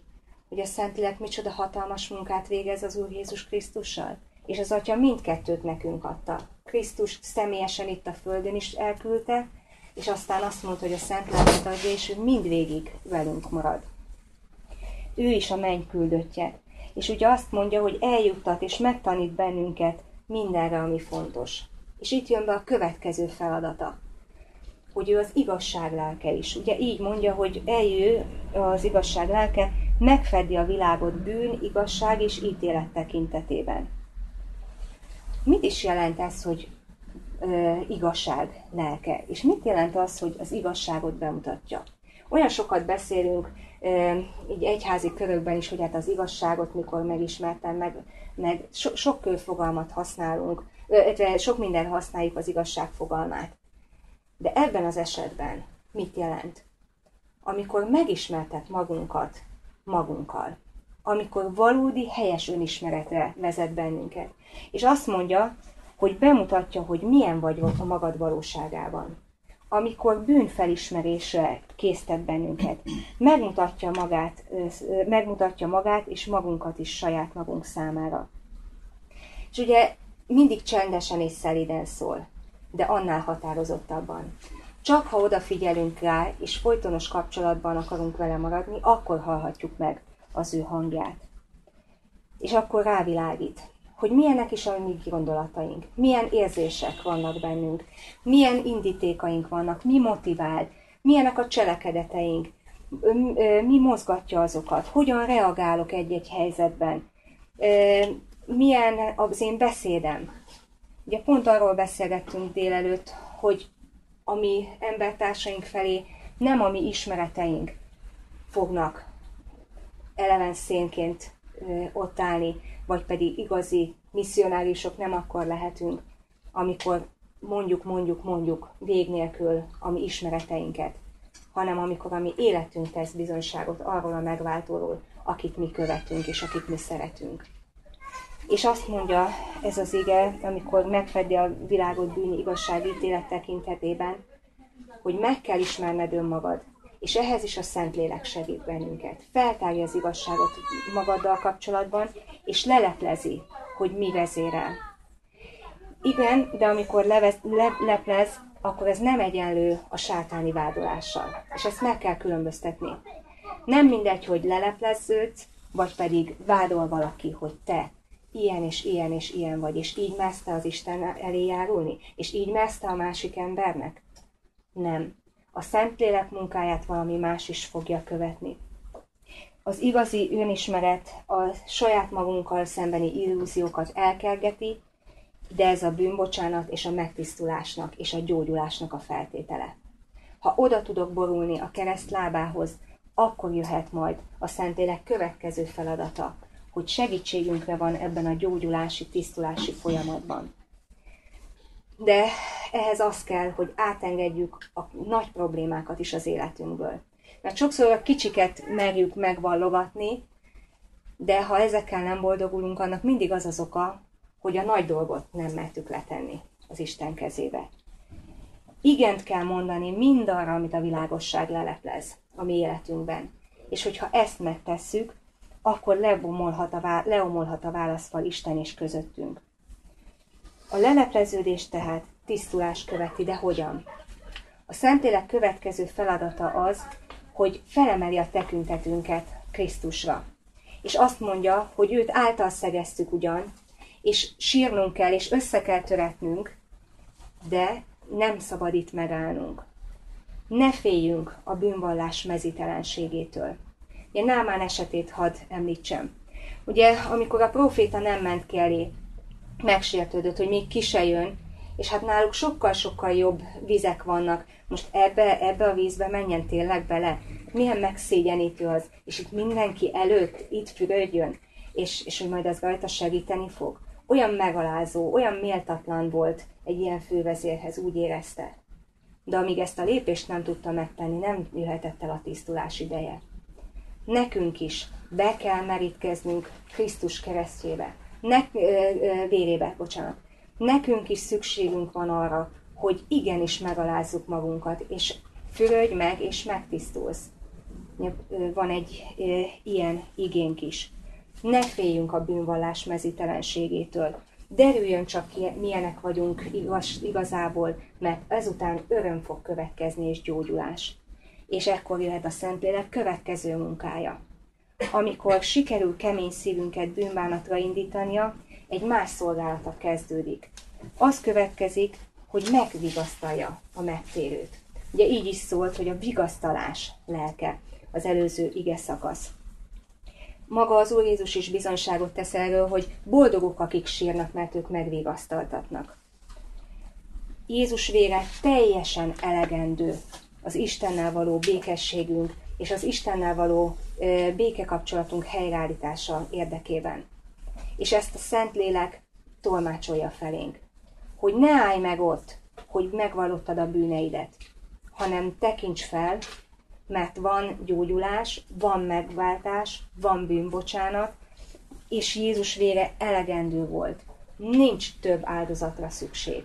hogy a Szentlélek micsoda hatalmas munkát végez az Úr Jézus Krisztussal? És az Atya mindkettőt nekünk adta. Krisztus személyesen itt a földön is elküldte, és aztán azt mondta, hogy a Szent Lelket adja, és ő mindvégig velünk marad. Ő is a menny küldöttje. És ugye azt mondja, hogy eljuttat és megtanít bennünket mindenre, ami fontos. És itt jön be a következő feladata, hogy ő az igazság lelke is. Ugye így mondja, hogy eljő az igazság lelke, megfedi a világot bűn, igazság és ítélet tekintetében. Mit is jelent ez, hogy igazság lelke? És mit jelent az, hogy az igazságot bemutatja? Olyan sokat beszélünk így egyházi körökben is, hogy hát az igazságot mikor megismertem, meg sok fogalmat használunk, sok minden használjuk az igazság fogalmát. De ebben az esetben mit jelent? Amikor megismertet magunkat magunkkal. Amikor valódi, helyes önismeretre vezet bennünket. És azt mondja, hogy bemutatja, hogy milyen vagy a magad valóságában. Amikor bűnfelismerésre késztet bennünket. Megmutatja magát és magunkat is saját magunk számára. És ugye mindig csendesen és szelíden szól, de annál határozottabban. Csak ha odafigyelünk rá, és folytonos kapcsolatban akarunk vele maradni, akkor hallhatjuk meg az ő hangját. És akkor rávilágít, hogy milyenek is a mi gondolataink, milyen érzések vannak bennünk, milyen indítékaink vannak, mi motivál, milyenek a cselekedeteink, mi mozgatja azokat, hogyan reagálok egy-egy helyzetben, milyen az én beszédem. Ugye pont arról beszélgettünk délelőtt, hogy a mi embertársaink felé nem a mi ismereteink fognak eleven szénként ott állni, vagy pedig igazi misszionáriusok nem akkor lehetünk, amikor mondjuk vég nélkül a mi ismereteinket, hanem amikor a mi életünk tesz bizonyságot arról a megváltóról, akit mi követünk és akit mi szeretünk. És azt mondja ez az ige, amikor megfedi a világot bűni igazság ítélet tekintetében, hogy meg kell ismerned önmagad, és ehhez is a Szentlélek segít bennünket. Feltárja az igazságot magaddal kapcsolatban, és leleplezi, hogy mi vezérel. Igen, de amikor leplez, akkor ez nem egyenlő a sátáni vádolással. És ezt meg kell különböztetni. Nem mindegy, hogy lelepleződsz, vagy pedig vádol valaki, hogy te ilyen és ilyen és ilyen vagy, és így mersz te az Isten elé járulni, és így mersz te a másik embernek. Nem. A Szentlélek munkáját valami más is fogja követni. Az igazi önismeret a saját magunkkal szembeni illúziókat elkergeti, de ez a bűnbocsánat és a megtisztulásnak és a gyógyulásnak a feltétele. Ha oda tudok borulni a kereszt lábához, akkor jöhet majd a Szentlélek következő feladata, hogy segítségünkre van ebben a gyógyulási, tisztulási folyamatban. De ehhez az kell, hogy átengedjük a nagy problémákat is az életünkből. Mert sokszor a kicsiket merjük megvallogatni, de ha ezekkel nem boldogulunk, annak mindig az az oka, hogy a nagy dolgot nem mertük letenni az Isten kezébe. Igent kell mondani mindarra, amit a világosság leleplez a mi életünkben. És hogyha ezt megtesszük, akkor leomolhat a válaszfal Isten és közöttünk. A lelepleződés tehát tisztulás követi, de hogyan? A Szentlélek következő feladata az, hogy felemeli a tekintetünket Krisztusra. És azt mondja, hogy őt által szegeztük ugyan, és sírnunk kell, és össze kell töretnünk, de nem szabad itt megállnunk. Ne féljünk a bűnvallás mezítelenségétől. Ugye Námán esetét hadd említsem. Ugye, amikor a próféta nem ment ki elé, megsértődött, hogy még ki se jön, és hát náluk sokkal-sokkal jobb vizek vannak. Most ebbe a vízbe menjen tényleg bele. Milyen megszégyenítő az, és itt mindenki előtt itt fürödjön, és hogy majd az rajta segíteni fog. Olyan megalázó, olyan méltatlan volt egy ilyen fővezérhez, úgy érezte. De amíg ezt a lépést nem tudta megtenni, nem jöhetett el a tisztulás ideje. Nekünk is be kell merítkeznünk Krisztus keresztjébe, vérébe. Nekünk is szükségünk van arra, hogy igenis megalázzuk magunkat, és fürödj meg, és megtisztulsz. van egy ilyen igénk is. Ne féljünk a bűnvallás mezítelenségétől. Derüljön csak ki, milyenek vagyunk igazából, mert ezután öröm fog következni és gyógyulás. És ekkor jöhet a Szentlélek következő munkája. Amikor sikerül kemény szívünket bűnbánatra indítania, egy más szolgálata kezdődik. Az következik, hogy megvigasztalja a megtérőt. Ugye így is szólt, hogy a vigasztalás lelke az előző ige szakasz. Maga az Úr Jézus is bizonyságot tesz erről, hogy boldogok, akik sírnak, mert ők megvigasztaltatnak. Jézus vére teljesen elegendő az Istennel való békességünk és az Istennel való békekapcsolatunk helyreállítása érdekében. És ezt a Szentlélek tolmácsolja felénk. Hogy ne állj meg ott, hogy megvallottad a bűneidet, hanem tekints fel, mert van gyógyulás, van megváltás, van bűnbocsánat, és Jézus vére elegendő volt. Nincs több áldozatra szükség.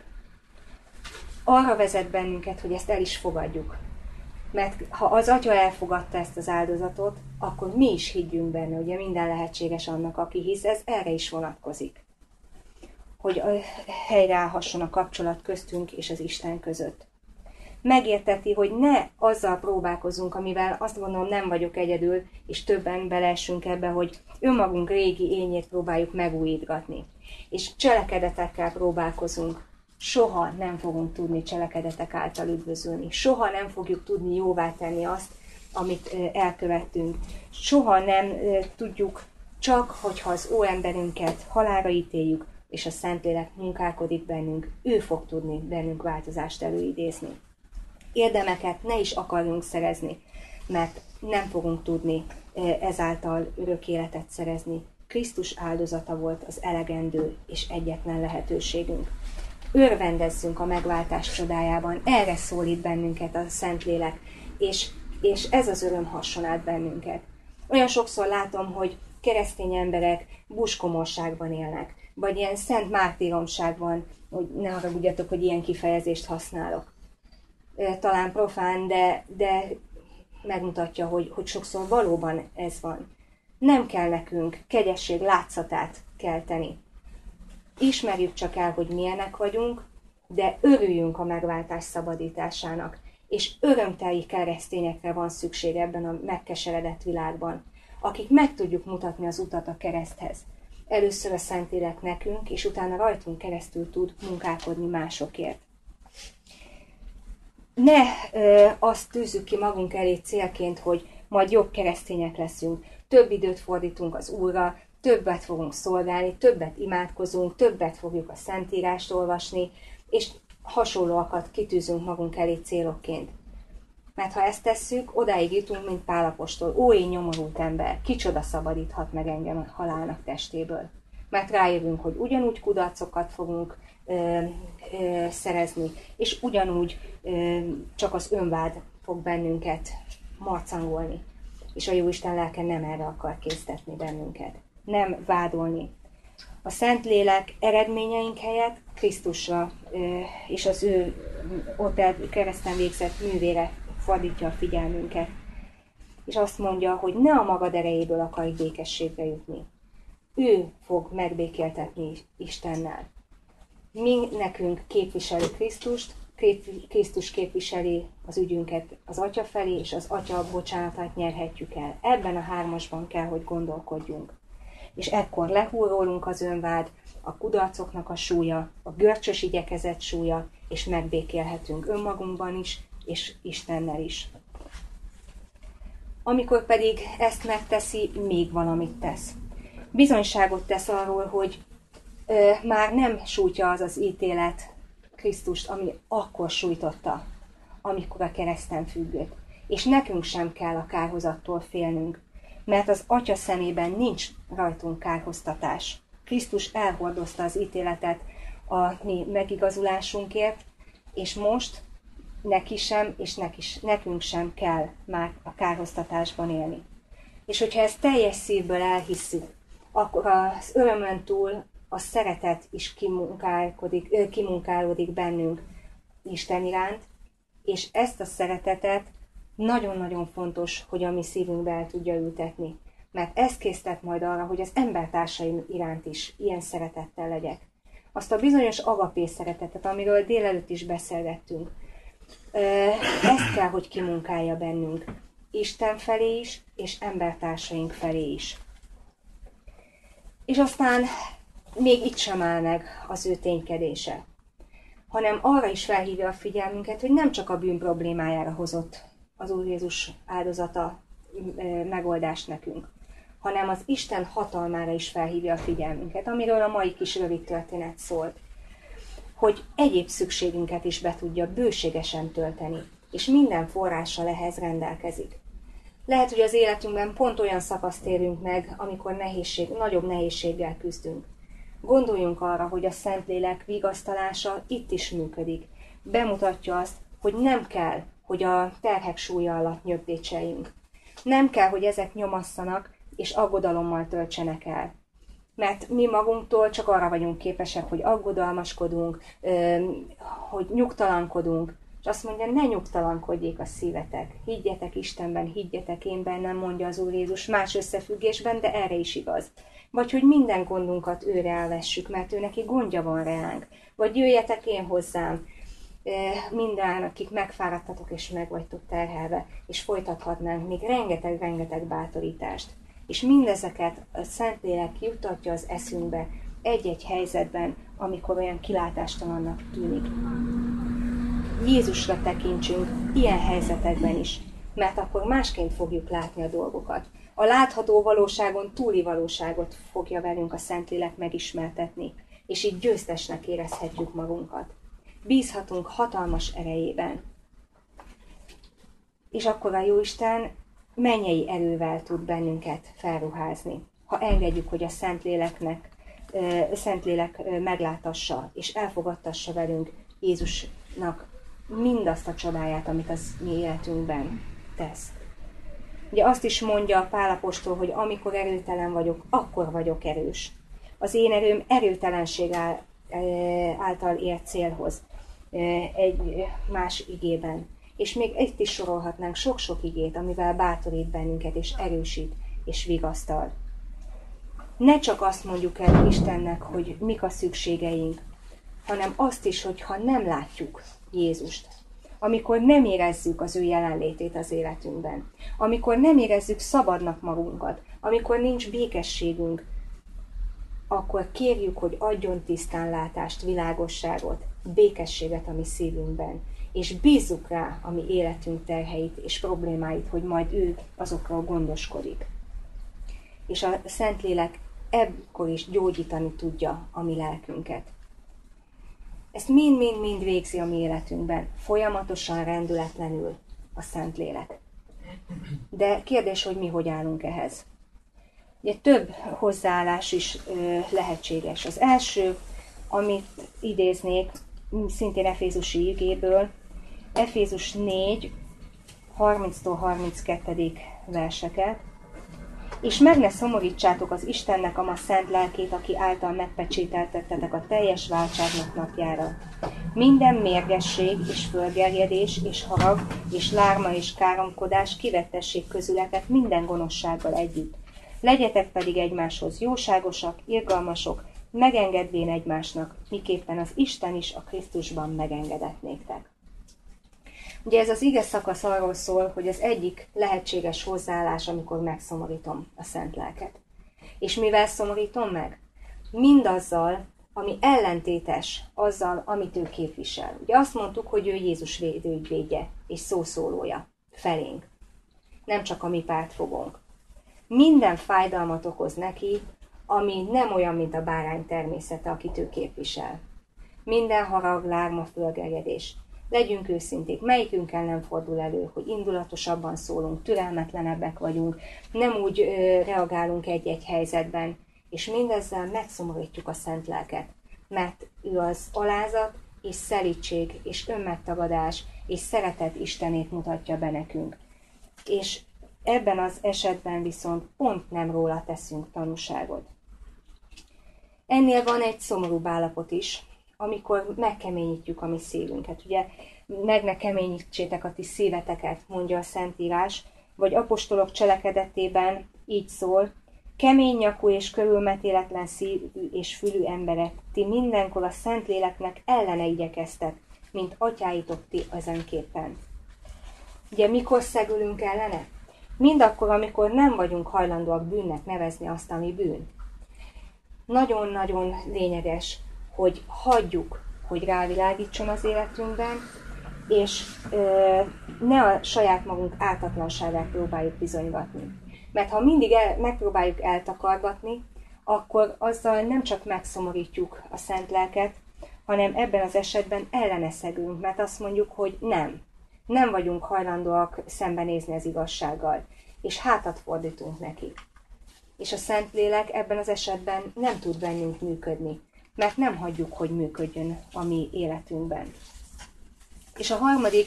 Arra vezet bennünket, hogy ezt el is fogadjuk. Mert ha az Atya elfogadta ezt az áldozatot, akkor mi is higgyünk benne, ugye minden lehetséges annak, aki hisz, ez erre is vonatkozik. Hogy helyreállhasson a kapcsolat köztünk és az Isten között. Megérteti, hogy ne azzal próbálkozunk, amivel azt gondolom nem vagyok egyedül, és többen beleessünk ebbe, hogy önmagunk régi énjét próbáljuk megújítgatni. És cselekedetekkel próbálkozunk. Soha nem fogunk tudni cselekedetek által üdvözülni. Soha nem fogjuk tudni jóvá tenni azt, amit elkövettünk. Soha nem tudjuk, csak hogyha az óemberünket halálra ítéljük, és a Szentlélek munkálkodik bennünk, ő fog tudni bennünk változást előidézni. Érdemeket ne is akarjunk szerezni, mert nem fogunk tudni ezáltal örök életet szerezni. Krisztus áldozata volt az elegendő és egyetlen lehetőségünk. Örvendezzünk a megváltás csodájában, erre szólít bennünket a Szentlélek, és ez az öröm hasson át bennünket. Olyan sokszor látom, hogy keresztény emberek buskomorságban élnek, vagy ilyen szent mártíromságban, hogy ne haragudjatok, hogy ilyen kifejezést használok. Talán profán, de megmutatja, hogy sokszor valóban ez van. Nem kell nekünk kegyesség látszatát kelteni. Ismerjük csak el, hogy milyenek vagyunk, de örüljünk a megváltás szabadításának, és örömteli keresztényekre van szükség ebben a megkeseredett világban, akik meg tudjuk mutatni az utat a kereszthez. Először a Szentlélek nekünk, és utána rajtunk keresztül tud munkálkodni másokért. Ne azt tűzzük ki magunk elé célként, hogy majd jobb keresztények leszünk, több időt fordítunk az Úrra, többet fogunk szolgálni, többet imádkozunk, többet fogjuk a Szentírást olvasni, és hasonlóakat kitűzünk magunk elé célokként. Mert ha ezt tesszük, odáig jutunk, mint Pál apostol. Ó, én nyomorult ember, kicsoda szabadíthat meg engem a halálnak testéből. Mert rájövünk, hogy ugyanúgy kudarcokat fogunk szerezni, és ugyanúgy csak az önvád fog bennünket marcangolni. És a Jóisten lelke nem erre akar késztetni bennünket. Nem vádolni. A Szentlélek eredményeink helyett Krisztusra és az ő ott kereszten végzett művére fordítja a figyelmünket. És azt mondja, hogy ne a magad erejéből akarj békességre jutni. Ő fog megbékéltetni Istennel. Mi nekünk képviseli Krisztust, Krisztus képviseli az ügyünket az Atya felé, és az Atya bocsánatát nyerhetjük el. Ebben a hármasban kell, hogy gondolkodjunk. És ekkor lehúl rólunk az önvád, a kudarcoknak a súlya, a görcsös igyekezet súlya, és megbékélhetünk önmagunkban is, és Istennel is. Amikor pedig ezt megteszi, még valamit tesz. Bizonyságot tesz arról, hogy már nem sújtja az az ítélet Krisztust, ami akkor sújtotta, amikor a kereszten függött. És nekünk sem kell a kárhozattól félnünk, mert az Atya szemében nincs rajtunk kárhoztatás. Krisztus elhordozta az ítéletet a mi megigazulásunkért, és most neki sem, és nekünk sem kell már a kárhoztatásban élni. És hogyha ezt teljes szívből elhisszük, akkor az örömön túl a szeretet is kimunkálódik bennünk Isten iránt, és ezt a szeretetet nagyon-nagyon fontos, hogy a mi szívünkbe el tudja ültetni. Mert ez késztet majd arra, hogy az embertársaim iránt is ilyen szeretettel legyek. Azt a bizonyos agapé szeretetet, amiről délelőtt is beszélgettünk, ezt kell, hogy kimunkálja bennünk. Isten felé is, és embertársaink felé is. És aztán még itt sem áll meg az ő ténykedése, hanem arra is felhívja a figyelmünket, hogy nem csak a bűn problémájára hozott az Úr Jézus áldozata megoldást nekünk, hanem az Isten hatalmára is felhívja a figyelmünket, amiről a mai kis rövid történet szólt, hogy egyéb szükségünket is be tudja bőségesen tölteni, és minden forrással ehhez rendelkezik. Lehet, hogy az életünkben pont olyan szakaszt érünk meg, amikor nagyobb nehézséggel küzdünk. Gondoljunk arra, hogy a Szentlélek vigasztalása itt is működik. Bemutatja azt, hogy nem kell, hogy a terhek súlya alatt nyögdécseljünk. Nem kell, hogy ezek nyomasszanak, és aggodalommal töltsenek el. Mert mi magunktól csak arra vagyunk képesek, hogy aggodalmaskodunk, hogy nyugtalankodunk, és azt mondja, ne nyugtalankodjék a szívetek. Higgyetek Istenben, higgyetek én bennem, mondja az Úr Jézus más összefüggésben, de erre is igaz. Vagy hogy minden gondunkat őre elvessük, mert ő neki gondja van reánk. Vagy jöjjetek én hozzám, minden, akik megfáradtatok és meg vagytok terhelve, és folytathatnánk még rengeteg bátorítást. És mindezeket a Szentlélek juttatja az eszünkbe egy-egy helyzetben, amikor olyan kilátástalannak tűnik. Jézusra tekintsünk ilyen helyzetekben is, mert akkor másként fogjuk látni a dolgokat. A látható valóságon túli valóságot fogja velünk a Szentlélek megismertetni, és így győztesnek érezhetjük magunkat. Bízhatunk hatalmas erejében. És akkor a Jóisten mennyei erővel tud bennünket felruházni, ha engedjük, hogy a Szentlélek meglátassa és elfogadtassa velünk Jézusnak mindazt a csodáját, amit az mi életünkben tesz. Ugye azt is mondja Pál apostol, hogy amikor erőtelen vagyok, akkor vagyok erős. Az én erőm erőtelenség által ér célhoz egy más igében. És még itt is sorolhatnánk sok-sok igét, amivel bátorít bennünket, és erősít, és vigasztal. Ne csak azt mondjuk el Istennek, hogy mik a szükségeink, hanem azt is, hogy ha nem látjuk Jézust, amikor nem érezzük az ő jelenlétét az életünkben, amikor nem érezzük szabadnak magunkat, amikor nincs békességünk, akkor kérjük, hogy adjon tisztánlátást, világosságot, békességet a mi szívünkben, és bízzuk rá a mi életünk terheit és problémáit, hogy majd ő azokról gondoskodik. És a Szentlélek ekkor is gyógyítani tudja a mi lelkünket. Ezt mind végzi a mi életünkben, folyamatosan, rendületlenül a Szentlélek. De kérdés, hogy mi hogy állunk ehhez. Ugye több hozzáállás is lehetséges. Az első, amit idéznék, szintén Efézusi igéből, Efézus 4, 30-tól 32. verseket. És meg ne szomorítsátok az Istennek a ma szent lelkét, aki által megpecsételtettetek a teljes váltságnak napjára. Minden mérgesség és fölgerjedés és harag és lárma és káromkodás kivettessék közületek minden gonoszsággal együtt. Legyetek pedig egymáshoz jóságosak, irgalmasok, megengedvén egymásnak, miképpen az Isten is a Krisztusban megengedett néktek. Ugye ez az ige szakasz arról szól, hogy az egyik lehetséges hozzáállás, amikor megszomorítom a szent lelket. És mivel szomorítom meg? Mindazzal, ami ellentétes azzal, amit ő képvisel. Ugye azt mondtuk, hogy ő Jézus védőügyvédje és szószólója felénk. Nem csak a mi pártfogónk. Minden fájdalmat okoz neki, ami nem olyan, mint a bárány természete, akit ő képvisel. Minden harag, lárma, fölgerjedés. Legyünk őszinték, melyikünkkel nem fordul elő, hogy indulatosabban szólunk, türelmetlenebbek vagyunk, nem úgy reagálunk egy-egy helyzetben, és mindezzel megszomorítjuk a szent lelket, mert ő az alázat és szelídség és önmegtagadás és szeretet Istenét mutatja be nekünk. És ebben az esetben viszont pont nem róla teszünk tanúságot. Ennél van egy szomorúbb állapot is, amikor megkeményítjük a mi szívünket. Ugye, meg ne keményítsétek a ti szíveteket, mondja a Szentírás, vagy apostolok cselekedetében így szól, kemény nyakú és körülmetéletlen szívű és fülű emberek, ti mindenkor a Szentléleknek ellene igyekeztek, mint atyáitok ti ezenképpen. Ugye mikor szegülünk ellene? Mindakkor, amikor nem vagyunk hajlandóak bűnnek nevezni azt, ami bűn. Nagyon-nagyon lényeges, hogy hagyjuk, hogy rávilágítson az életünkben, és ne a saját magunk ártatlanságát próbáljuk bizonygatni. Mert ha mindig megpróbáljuk eltakargatni, akkor azzal nem csak megszomorítjuk a szent lelket, hanem ebben az esetben ellene szegülünk, mert azt mondjuk, hogy nem vagyunk hajlandóak szembenézni az igazsággal, és hátat fordítunk neki. És a Szentlélek ebben az esetben nem tud bennünk működni, mert nem hagyjuk, hogy működjön a mi életünkben. És a harmadik,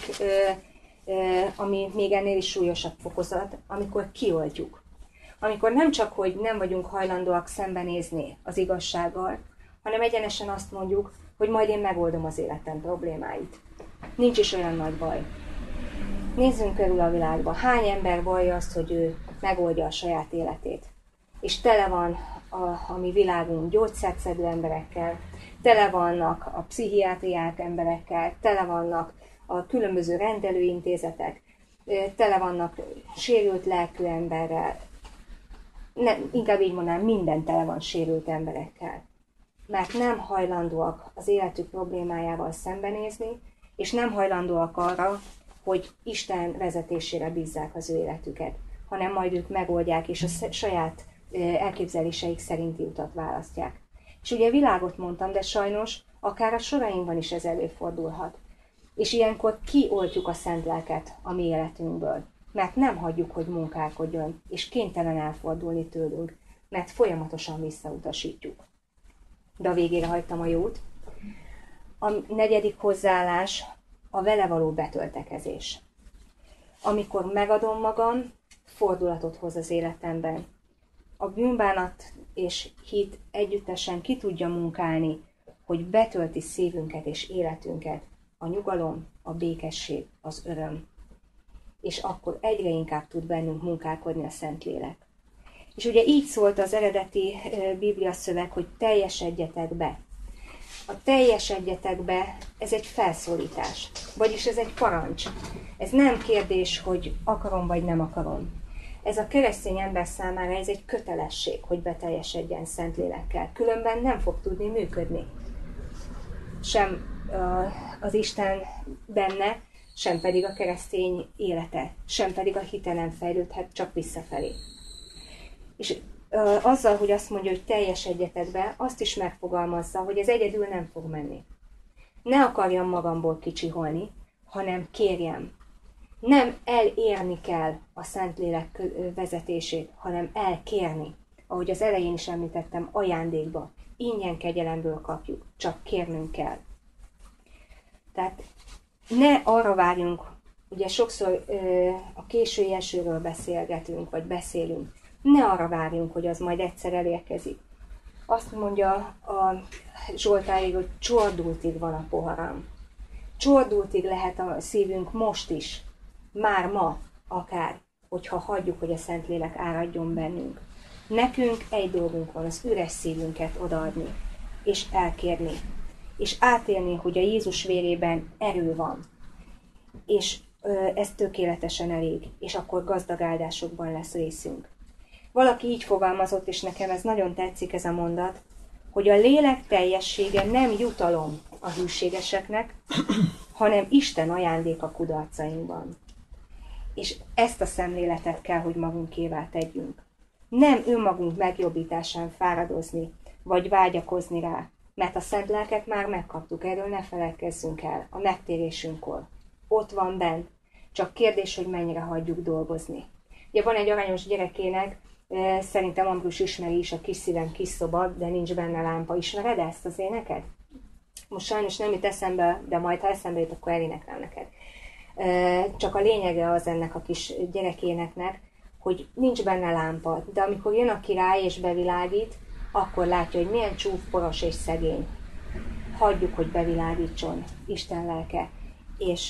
ami még ennél is súlyosabb fokozat, amikor kioltjuk. Amikor nem csak, hogy nem vagyunk hajlandóak szembenézni az igazsággal, hanem egyenesen azt mondjuk, hogy majd én megoldom az életem problémáit. Nincs is olyan nagy baj. Nézzünk körül a világba. Hány ember vallja azt, hogy ő megoldja a saját életét? És tele van a mi világunk gyógyszerszedő emberekkel, tele vannak a pszichiátriák emberekkel, tele vannak a különböző rendelőintézetek, tele vannak sérült lelkű emberrel, inkább így mondanám, minden tele van sérült emberekkel. Mert nem hajlandóak az életük problémájával szembenézni, és nem hajlandóak arra, hogy Isten vezetésére bízzák az ő életüket, hanem majd ők megoldják, és a saját elképzeléseik szerinti utat választják. És ugye világot mondtam, de sajnos akár a sorainkban is ez előfordulhat. És ilyenkor kioltjuk a szent lelket a mi életünkből, mert nem hagyjuk, hogy munkálkodjon, és kénytelen elfordulni tőlünk, mert folyamatosan visszautasítjuk. De a végére hagytam a jót. A negyedik hozzáállás a vele való betöltekezés. Amikor megadom magam, fordulatot hoz az életemben. A bűnbánat és hit együttesen ki tudja munkálni, hogy betölti szívünket és életünket a nyugalom, a békesség, az öröm. És akkor egyre inkább tud bennünk munkálkodni a Szentlélek. És ugye így szólt az eredeti Biblia szöveg, hogy teljesedjetek be. A teljesedjetek be, ez egy felszólítás, vagyis ez egy parancs. Ez nem kérdés, hogy akarom vagy nem akarom. Ez a keresztény ember számára ez egy kötelesség, hogy beteljesedjen Szentlélekkel. Különben nem fog tudni működni. Sem az Isten benne, sem pedig a keresztény élete, sem pedig a hite nem fejlődhet, csak visszafelé. És azzal, hogy azt mondja, hogy teljesedjetek be, azt is megfogalmazza, hogy ez egyedül nem fog menni. Ne akarjam magamból kicsiholni, hanem kérjem. Nem elérni kell a Szentlélek vezetését, hanem elkérni. Ahogy az elején is említettem, ajándékba, ingyen kegyelemből kapjuk, csak kérnünk kell. Tehát ne arra várjunk, ugye sokszor a késői esőről beszélgetünk, vagy beszélünk, ne arra várjunk, hogy az majd egyszer elérkezik. Azt mondja a Zsoltárig, hogy csordultig van a poharam. Csordultig lehet a szívünk most is, már ma, akár, hogyha hagyjuk, hogy a Szentlélek áradjon bennünk. Nekünk egy dolgunk van, az üres szívünket odaadni, és elkérni, és átélni, hogy a Jézus vérében erő van, és ez tökéletesen elég, és akkor gazdag áldásokban lesz részünk. Valaki így fogalmazott, és nekem ez nagyon tetszik ez a mondat, hogy a lélek teljessége nem jutalom a hűségeseknek, hanem Isten ajándék a kudarcainkban. És ezt a szemléletet kell, hogy magunkévá tegyünk. Nem önmagunk megjobbításán fáradozni, vagy vágyakozni rá, mert a szent lelket már megkaptuk, erről ne feledkezzünk el, a megtérésünkkor. Ott van bent, csak kérdés, hogy mennyire hagyjuk dolgozni. Ugye van egy aranyos gyerekének, szerintem Ambrus ismeri is, a Kis szívem kis szoba, de nincs benne lámpa. Ismered ezt az éneket? Most sajnos nem jut eszembe, de majd ha eszembe jut, akkor eléneklem neked. Csak a lényege az ennek a kis gyerekéneknek, hogy nincs benne lámpa, de amikor jön a király és bevilágít, akkor látja, hogy milyen csúf, poros és szegény. hagyjuk, hogy bevilágítson Isten lelke, és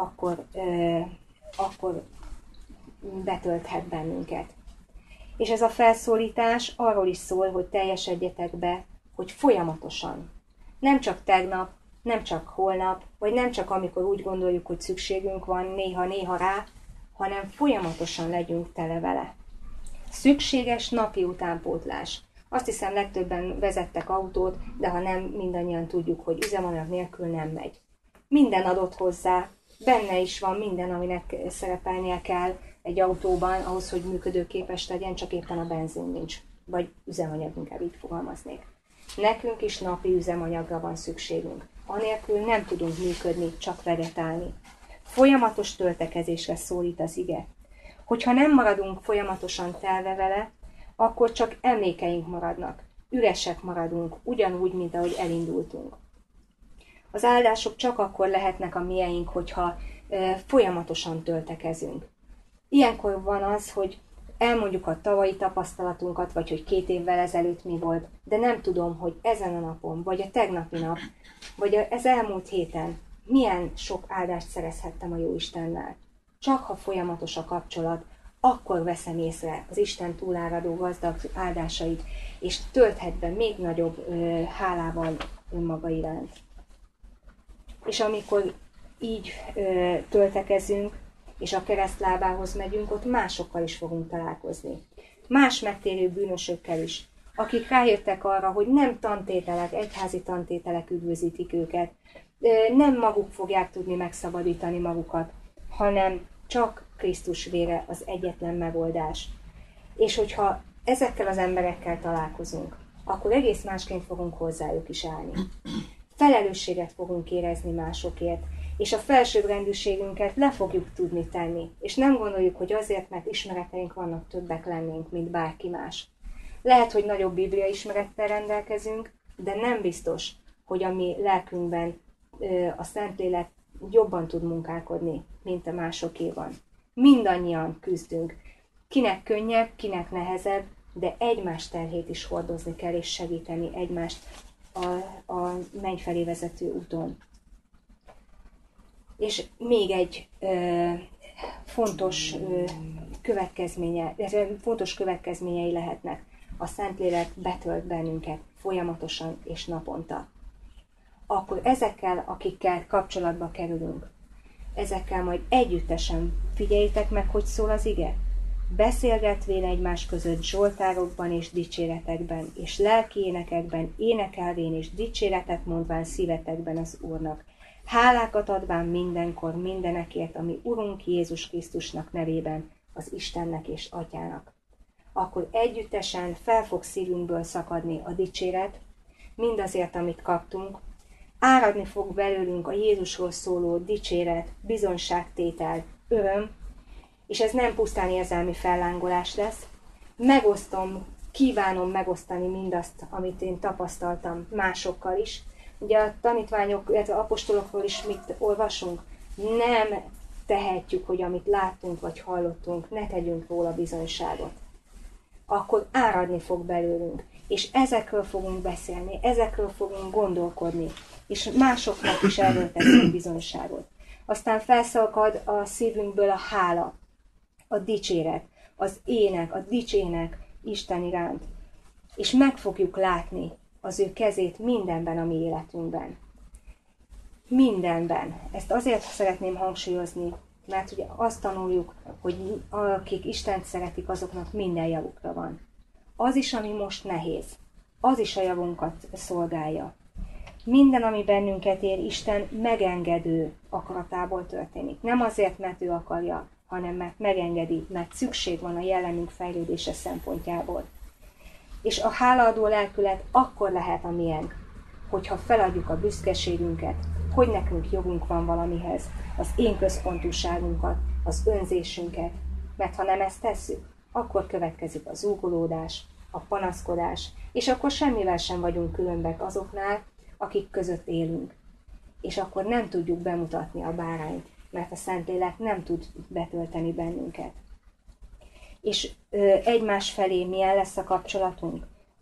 akkor betölthet bennünket. És ez a felszólítás arról is szól, hogy teljesedjetek be, hogy folyamatosan. Nem csak tegnap, nem csak holnap, vagy nem csak amikor úgy gondoljuk, hogy szükségünk van néha-néha rá, hanem folyamatosan legyünk tele vele. Szükséges napi utánpótlás. Azt hiszem, legtöbben vezettek autót, de ha nem, mindannyian tudjuk, hogy üzemanyag nélkül nem megy. Minden adott hozzá, benne is van minden, aminek szerepelnie kell egy autóban, ahhoz, hogy működőképes legyen, csak éppen a benzin nincs. Vagy üzemanyag, inkább így fogalmaznék. Nekünk is napi üzemanyagra van szükségünk. Anélkül nem tudunk működni, csak vegetálni. Folyamatos töltekezésre szólít az ige. Hogyha nem maradunk folyamatosan telve vele, akkor csak emlékeink maradnak, üresek maradunk, ugyanúgy, mint ahogy elindultunk. Az áldások csak akkor lehetnek a mieink, hogyha folyamatosan töltekezünk. Ilyenkor van az, hogy elmondjuk a tavalyi tapasztalatunkat, vagy hogy 2 évvel ezelőtt mi volt, de nem tudom, hogy ezen a napon, vagy a tegnapi nap, vagy az elmúlt héten milyen sok áldást szerezhettem a Jóistennel. Csak ha folyamatos a kapcsolat, akkor veszem észre az Isten túláradó gazdag áldásait, és tölthet be még nagyobb hálával önmaga iránt. És amikor így töltekezünk, és a keresztlábához megyünk, ott másokkal is fogunk találkozni. Más megtérő bűnösökkel is, akik rájöttek arra, hogy nem tantételek, egyházi tantételek üdvözítik őket, nem maguk fogják tudni megszabadítani magukat, hanem csak Krisztus vére az egyetlen megoldás. És hogyha ezekkel az emberekkel találkozunk, akkor egész másként fogunk hozzájuk is állni. Felelősséget fogunk érezni másokért, és a felsőbbrendűségünket le fogjuk tudni tenni, és nem gondoljuk, hogy azért, mert ismereteink vannak, többek lennénk, mint bárki más. Lehet, hogy nagyobb Biblia ismerettel rendelkezünk, de nem biztos, hogy a mi lelkünkben a Szentlélek jobban tud munkálkodni, mint a másokéban. Mindannyian küzdünk. Kinek könnyebb, kinek nehezebb, de egymás terhét is hordozni kell, és segíteni egymást a menny felé vezető úton. És még egy fontos következményei lehetnek. A Szentlélek betölt bennünket folyamatosan és naponta. Akkor ezekkel, akikkel kapcsolatba kerülünk, ezekkel majd együttesen figyeljétek meg, hogy szól az ige. Beszélgetvén egymás között zsoltárokban és dicséretekben, és lelki énekekben, énekelvén és dicséretet mondván szívetekben az Úrnak. Hálákat adván mindenkor mindenekért, ami Urunk Jézus Krisztusnak nevében, az Istennek és Atyának. Akkor együttesen fel fog szívünkből szakadni a dicséret, mindazért, amit kaptunk, áradni fog belőlünk a Jézusról szóló dicséret, bizonyságtétel, öröm, és ez nem pusztán érzelmi fellángolás lesz. Kívánom megosztani mindazt, amit én tapasztaltam másokkal is. Ugye a tanítványok, illetve apostolokról is mit olvasunk? Nem tehetjük, hogy amit láttunk vagy hallottunk, ne tegyünk róla bizonyságot. Akkor áradni fog belőlünk, és ezekről fogunk beszélni, ezekről fogunk gondolkodni, és másoknak is erről teszünk bizonyságot. Aztán felszakad a szívünkből a hála, a dicséret, az ének, a dicsének Isten iránt, és meg fogjuk látni az ő kezét mindenben a mi életünkben. Mindenben. Ezt azért szeretném hangsúlyozni, mert ugye azt tanuljuk, hogy akik Istent szeretik, azoknak minden javukra van. Az is, ami most nehéz, az is a javunkat szolgálja. Minden, ami bennünket ér, Isten megengedő akaratából történik. Nem azért, mert ő akarja, hanem mert megengedi, mert szükség van a jelenünk fejlődése szempontjából. És a hálaadó lelkület akkor lehet a miénk, hogyha feladjuk a büszkeségünket, hogy nekünk jogunk van valamihez, az én központúságunkat, az önzésünket, mert ha nem ezt tesszük, akkor következik az zúgolódás, a panaszkodás, és akkor semmivel sem vagyunk különbek azoknál, akik között élünk. És akkor nem tudjuk bemutatni a bárányt, mert a Szentlélek nem tud betölteni bennünket. És egymás felé milyen lesz a kapcsolatunk?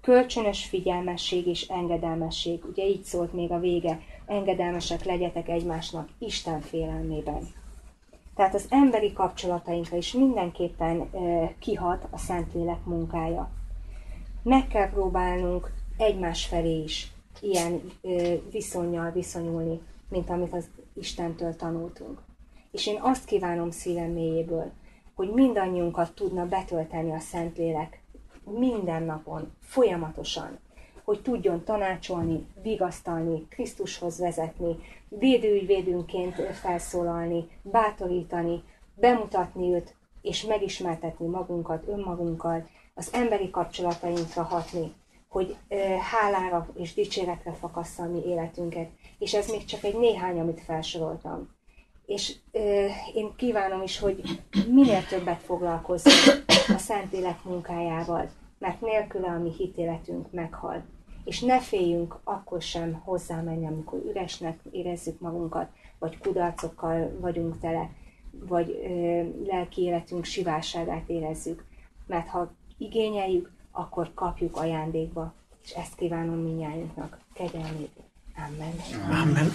Kölcsönös figyelmesség és engedelmesség. Ugye így szólt még a vége, engedelmesek legyetek egymásnak Isten félelmében. Tehát az emberi kapcsolatainkra is mindenképpen kihat a Szentlélek munkája. Meg kell próbálnunk egymás felé is ilyen viszonnyal viszonyulni, mint amit az Istentől tanultunk. És én azt kívánom szívem mélyéből, hogy mindannyiunkat tudna betölteni a Szentlélek minden napon, folyamatosan, hogy tudjon tanácsolni, vigasztalni, Krisztushoz vezetni, védőügyvédünként felszólalni, bátorítani, bemutatni őt, és megismertetni magunkat, önmagunkkal, az emberi kapcsolatainkra hatni, hogy hálára és dicséretre fakassza a mi életünket. És ez még csak egy néhány, amit felsoroltam. És én kívánom is, hogy minél többet foglalkozzunk a Szentlélek munkájával, mert nélküle a mi hitéletünk meghal. És ne féljünk akkor sem hozzámenni, amikor üresnek érezzük magunkat, vagy kudarcokkal vagyunk tele, vagy lelki életünk sivárságát érezzük. Mert ha igényeljük, akkor kapjuk ajándékba. És ezt kívánom mindnyájunknak. Kegyelmét. Amen. Amen.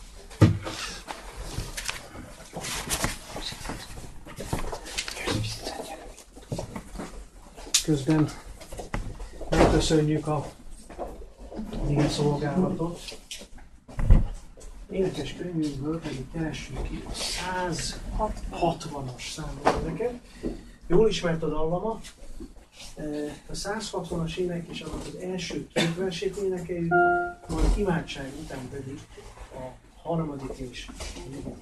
Közben megköszönjük a ilyen szolgálatot. Énekes könyvünkből pedig keressük ki a 160-as számú éneket. Jól ismert a dallama. A 160-as ének is az első két versét énekeljük, majd imádság után pedig a harmadik és negyedik.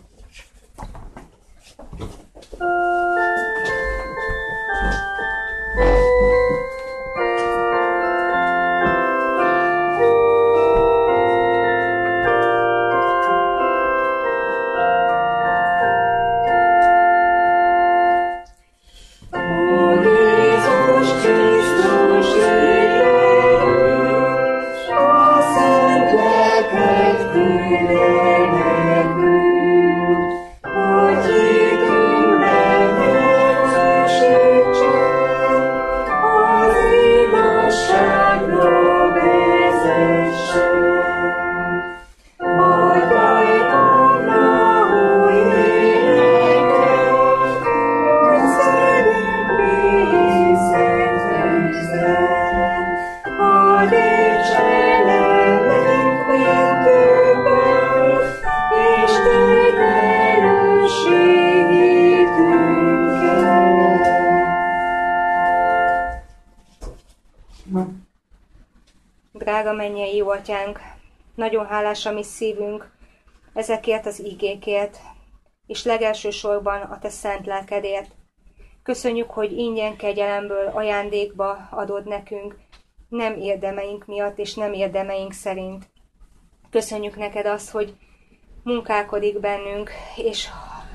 Drága mennyei jó atyánk, nagyon hálás a mi szívünk ezekért az igékért, és legelső sorban a te szent lelkedért. Köszönjük, hogy ingyen kegyelemből ajándékba adod nekünk, nem érdemeink miatt és nem érdemeink szerint. Köszönjük neked azt, hogy munkálkodik bennünk, és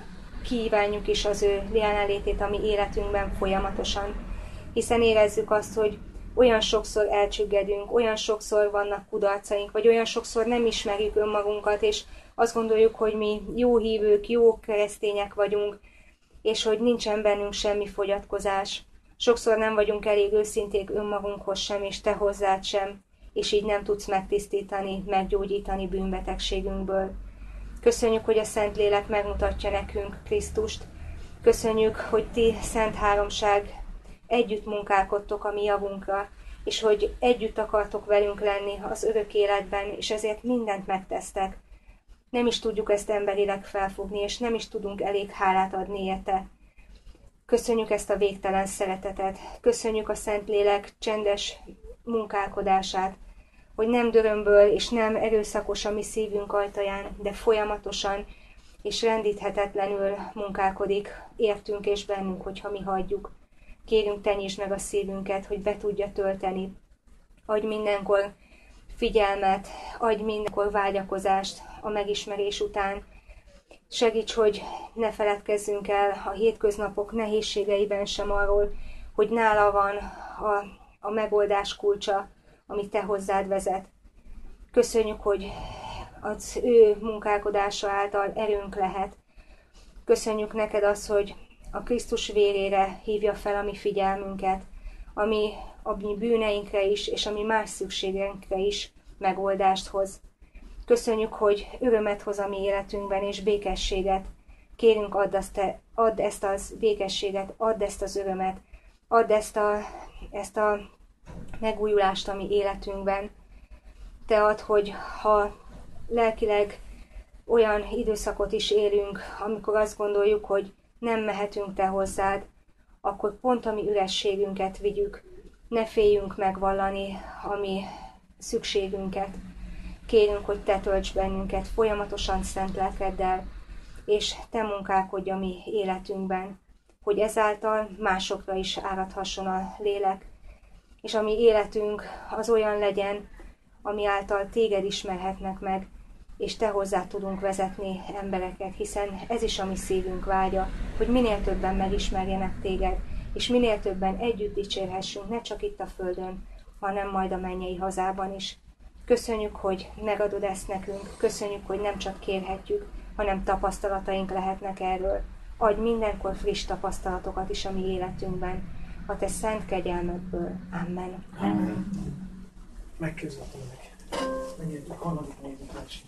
kívánjuk is az ő jelenlétét a mi életünkben folyamatosan, hiszen érezzük azt, hogy olyan sokszor elcsüggedünk, olyan sokszor vannak kudarcaink, vagy olyan sokszor nem ismerjük önmagunkat, és azt gondoljuk, hogy mi jó hívők, jó keresztények vagyunk, és hogy nincsen bennünk semmi fogyatkozás. Sokszor nem vagyunk elég őszinték önmagunkhoz sem, és te hozzád sem, és így nem tudsz megtisztítani, meggyógyítani bűnbetegségünkből. Köszönjük, hogy a Szentlélek megmutatja nekünk Krisztust. Köszönjük, hogy ti, Szent Háromság, együtt munkálkodtok a mi javunkra, és hogy együtt akartok velünk lenni az örök életben, és ezért mindent megtesztek. Nem is tudjuk ezt emberileg felfogni, és nem is tudunk elég hálát adni érte. Köszönjük ezt a végtelen szeretetet, köszönjük a Szentlélek csendes munkálkodását, hogy nem dörömböl és nem erőszakos a mi szívünk ajtaján, de folyamatosan és rendíthetetlenül munkálkodik értünk és bennünk, hogyha mi hagyjuk. Kérünk, te nyisd meg a szívünket, hogy be tudja tölteni. Adj mindenkor figyelmet, adj mindenkor vágyakozást a megismerés után. Segíts, hogy ne feledkezzünk el a hétköznapok nehézségeiben sem arról, hogy nála van a megoldás kulcsa, amit te hozzád vezet. Köszönjük, hogy az ő munkálkodása által erőnk lehet. Köszönjük neked azt, hogy a Krisztus vérére hívja fel a mi figyelmünket, ami a mi bűneinkre is, és a mi más szükségeinkre is megoldást hoz. Köszönjük, hogy örömet hoz a mi életünkben, és békességet. Kérünk, add ezt az békességet, add ezt az örömet, add ezt a megújulást a mi életünkben. Te add, hogy ha lelkileg olyan időszakot is élünk, amikor azt gondoljuk, hogy nem mehetünk te hozzád, akkor pont a mi ürességünket vigyük. Ne féljünk megvallani a mi szükségünket. Kérünk, hogy te tölts bennünket folyamatosan szent lelkeddel, és te munkálkodj a mi életünkben, hogy ezáltal másokra is áradhasson a lélek, és a mi életünk az olyan legyen, ami által téged ismerhetnek meg, és te hozzá tudunk vezetni embereket, hiszen ez is a mi szívünk vágya, hogy minél többen megismerjenek téged, és minél többen együtt dicsérhessünk, ne csak itt a földön, hanem majd a mennyei hazában is. Köszönjük, hogy megadod ezt nekünk, köszönjük, hogy nem csak kérhetjük, hanem tapasztalataink lehetnek erről. Adj mindenkor friss tapasztalatokat is a mi életünkben, a te szent kegyelmedből. Amen. Amen. Megkezdetőnek. Menjétek, halladik még a verset.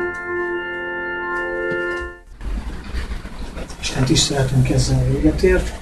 Tiszteletünk ezzel véget ért.